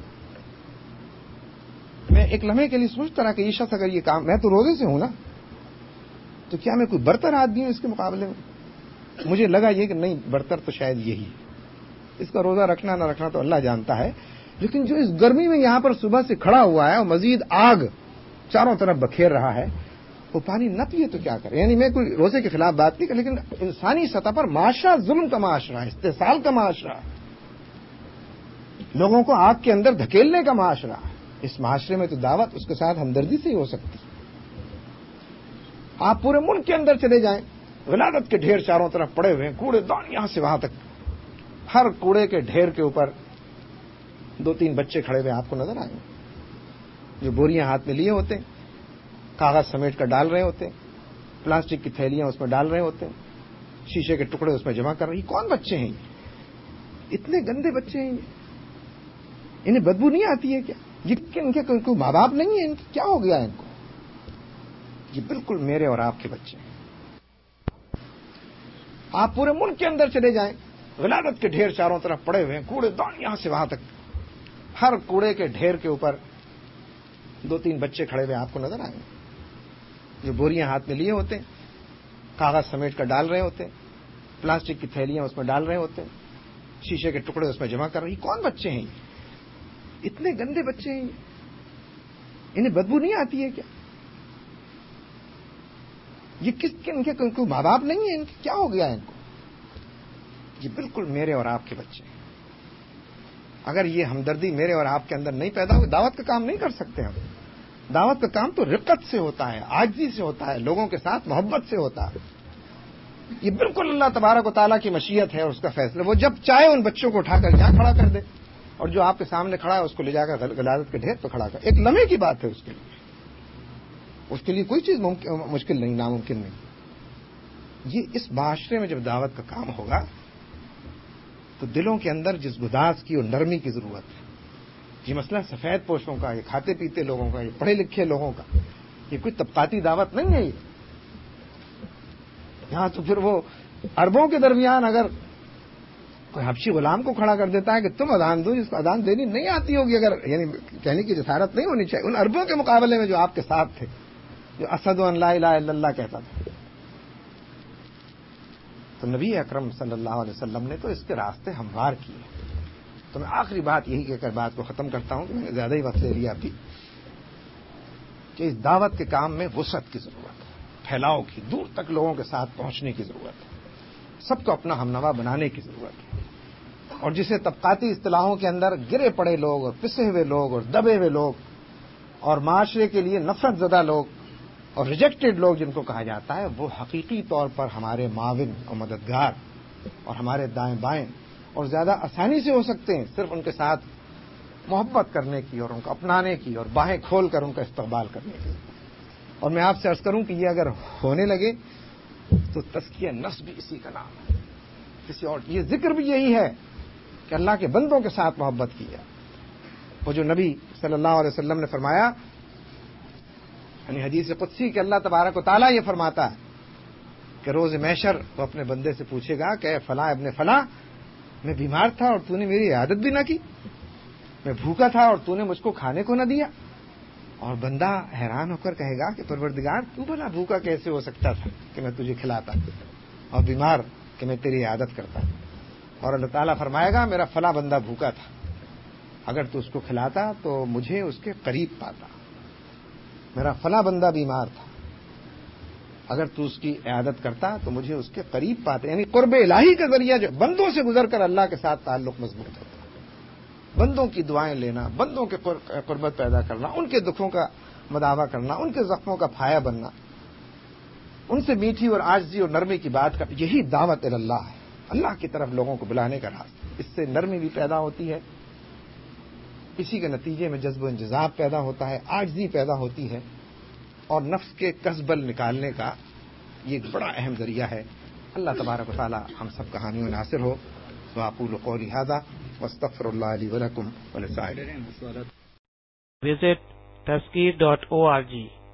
B: میں ایک لمحے کے لیے سوچتا رہا کہ یہ شخص اگر یہ کام, میں تو روزے سے ہوں نا, تو کیا میں کوئی برتر آدمی ہوں اس کے مقابلے میں؟ مجھے لگا یہ کہ نہیں, برتر تو شاید یہی ہے. اس کا روزہ رکھنا نہ رکھنا تو اللہ جانتا ہے, لیکن جو اس گرمی میں یہاں پر صبح سے کھڑا ہوا ہے اور مزید آگ چاروں طرف بکھیر رہا ہے, وہ پانی نہ پیے تو کیا کرے؟ یعنی میں کوئی روزے کے خلاف بات نہیں کر, لیکن انسانی سطح پر معاشرہ ظلم کا معاشرہ ہے, استحصال کا معاشرہ ہے, لوگوں کو آگ کے اندر دھکیلنے کا معاشرہ ہے. اس معاشرے میں تو دعوت اس کے ساتھ ہمدردی سے ہی ہو سکتی. آپ پورے ملک کے اندر چلے جائیں, ولادت کے ڈھیر چاروں طرف پڑے ہوئے ہیں, کوڑے دان یہاں سے وہاں تک, ہر کوڑے کے ڈھیر کے اوپر دو تین بچے کھڑے ہوئے آپ کو نظر آئیں گے, جو بوریاں ہاتھ میں لیے ہوتے ہیں, کاغذ سمیٹ کر ڈال رہے ہوتے ہیں, پلاسٹک کی تھیلیاں اس میں ڈال رہے ہوتے ہیں, شیشے کے ٹکڑے اس میں جمع کر رہے ہیں. کون بچے ہیں یہ؟ اتنے گندے بچے ہیں یہ, انہیں بدبو نہیں آتی ہے کیا؟ یہ ان کے کوئی ماں باپ نہیں ہے, ان کیا ہو گیا ان کو؟ یہ بالکل میرے اور آپ کے بچے ہیں. آپ پورے ملک کے اندر چلے جائیں, ولادت کے ڈھیر چاروں طرف پڑے ہوئے ہیں, کوڑے دان یہاں سے وہاں تک, ہر کوڑے کے ڈھیر کے اوپر دو تین بچے کھڑے ہوئے آپ کو نظر آئیں گے, جو بوریاں ہاتھ میں لیے ہوتے ہیں, کاغذ سمیٹ کر ڈال رہے ہوتے ہیں, پلاسٹک کی تھیلیاں اس میں ڈال رہے ہوتے ہیں, شیشے کے ٹکڑے اس میں جمع کر رہے ہیں. کون بچے ہیں یہ؟ اتنے گندے بچے ہیں یہ, انہیں بدبو نہیں آتی ہے کیا؟ یہ کس کے, ان کے کوئی ماں باپ نہیں ہے, ان کیا ہو گیا ان کو؟ یہ بالکل میرے اور آپ کے بچے ہیں. اگر یہ ہمدردی میرے اور آپ کے اندر نہیں پیدا ہوئی, دعوت کا کام نہیں کر سکتے ہم. دعوت کا کام تو رقت سے ہوتا ہے, عاجزی سے ہوتا ہے, لوگوں کے ساتھ محبت سے ہوتا ہے. یہ بالکل اللہ تبارک و تعالیٰ کی مشیت ہے اور اس کا فیصلہ. وہ جب چاہے ان بچوں کو اٹھا کر یہاں کھڑا کر دے, اور جو آپ کے سامنے کھڑا ہے اس کو لے جا کر غلازت کے ڈھیر پہ کھڑا کر. ایک لمحے کی بات ہے اس کے لیے, اس کے لیے کوئی چیز مشکل نہیں, ناممکن نہیں. یہ اس معاشرے میں جب دعوت کا کام ہوگا تو دلوں کے اندر جس گداز کی اور نرمی کی ضرورت ہے. یہ مسئلہ سفید پوشوں کا, یہ کھاتے پیتے لوگوں کا, یہ پڑھے لکھے لوگوں کا, یہ کوئی طبقاتی دعوت نہیں ہے. یہ یہاں تو پھر وہ عربوں کے درمیان اگر کوئی حبشی غلام کو کھڑا کر دیتا ہے کہ تم اذان دو, جس کو اذان دینی نہیں آتی ہوگی, اگر یعنی کہنے کی جسارت نہیں ہونی چاہیے ان عربوں کے مقابلے میں جو آپ کے ساتھ تھے, جو اشہد ان لا الہ الا اللہ کہتا تھا. تو نبی اکرم صلی اللہ علیہ وسلم نے تو اس کے راستے ہموار کیے. تو میں آخری بات یہی کہہ کر بات کو ختم کرتا ہوں کہ میں نے زیادہ ہی وقت لے لیا ابھی, کہ اس دعوت کے کام میں وسعت کی ضرورت ہے, پھیلاؤ کی, دور تک لوگوں کے ساتھ پہنچنے کی ضرورت ہے, سب کو اپنا ہمنوا بنانے کی ضرورت ہے. اور جسے طبقاتی اصطلاحوں کے اندر گرے پڑے لوگ اور پسے ہوئے لوگ اور دبے ہوئے لوگ اور معاشرے کے لیے نفرت زدہ لوگ اور ریجیکٹڈ لوگ جن کو کہا جاتا ہے, وہ حقیقی طور پر ہمارے معاون اور مددگار اور ہمارے دائیں بائیں اور زیادہ آسانی سے ہو سکتے ہیں صرف ان کے ساتھ محبت کرنے کی اور ان کو اپنانے کی اور باہیں کھول کر ان کا استقبال کرنے کی. اور میں آپ سے عرض کروں کہ یہ اگر ہونے لگے تو تزکیہ نفس بھی اسی کا نام ہے, کسی اور. یہ ذکر بھی یہی ہے کہ اللہ کے بندوں کے ساتھ محبت کی ہے. وہ جو نبی صلی اللہ علیہ وسلم نے فرمایا, یعنی حدیث قدسی کہ اللہ تبارک و تعالیٰ یہ فرماتا ہے کہ روز محشر وہ اپنے بندے سے پوچھے گا کہ فلاں ابن فلاں, میں بیمار تھا اور تو نے میری عیادت بھی نہ کی, میں بھوکا تھا اور تو نے مجھ کو کھانے کو نہ دیا. اور بندہ حیران ہو کر کہے گا کہ پروردگار تو بھلا بھوکا کیسے ہو سکتا تھا کہ میں تجھے کھلاتا, اور بیمار کہ میں تیری عیادت کرتا. اور اللہ تعالیٰ فرمائے گا میرا فلاں بندہ بھوکا تھا, اگر تو اس کو کھلاتا تو مجھے اس کے قریب پاتا. میرا فلاں بندہ بیمار تھا, اگر تو اس کی عیادت کرتا تو مجھے اس کے قریب پاتے. یعنی قرب الہی کا ذریعہ جو بندوں سے گزر کر اللہ کے ساتھ تعلق مضبوط ہوتا ہے. بندوں کی دعائیں لینا، بندوں کے قربت پیدا کرنا، ان کے دکھوں کا مداوع کرنا، ان کے زخموں کا پھایا بننا، ان سے میٹھی اور عاجزی اور نرمی کی بات کر، یہی دعوت اللہ ہے. اللہ کی طرف لوگوں کو بلانے کا راستہ. اس سے نرمی بھی پیدا ہوتی ہے، اسی کے نتیجے میں جذب و انجذاب پیدا ہوتا ہے، عاجزی پیدا ہوتی ہے، اور نفس کے کسبل نکالنے کا یہ ایک بڑا اہم ذریعہ ہے. اللہ تبارک و تعالی ہم سب کا حامی و ناصر ہو. واقول قولی ھذا واستغفر اللہ لی ولکم ولسائر.
C: Visit tazkir dot org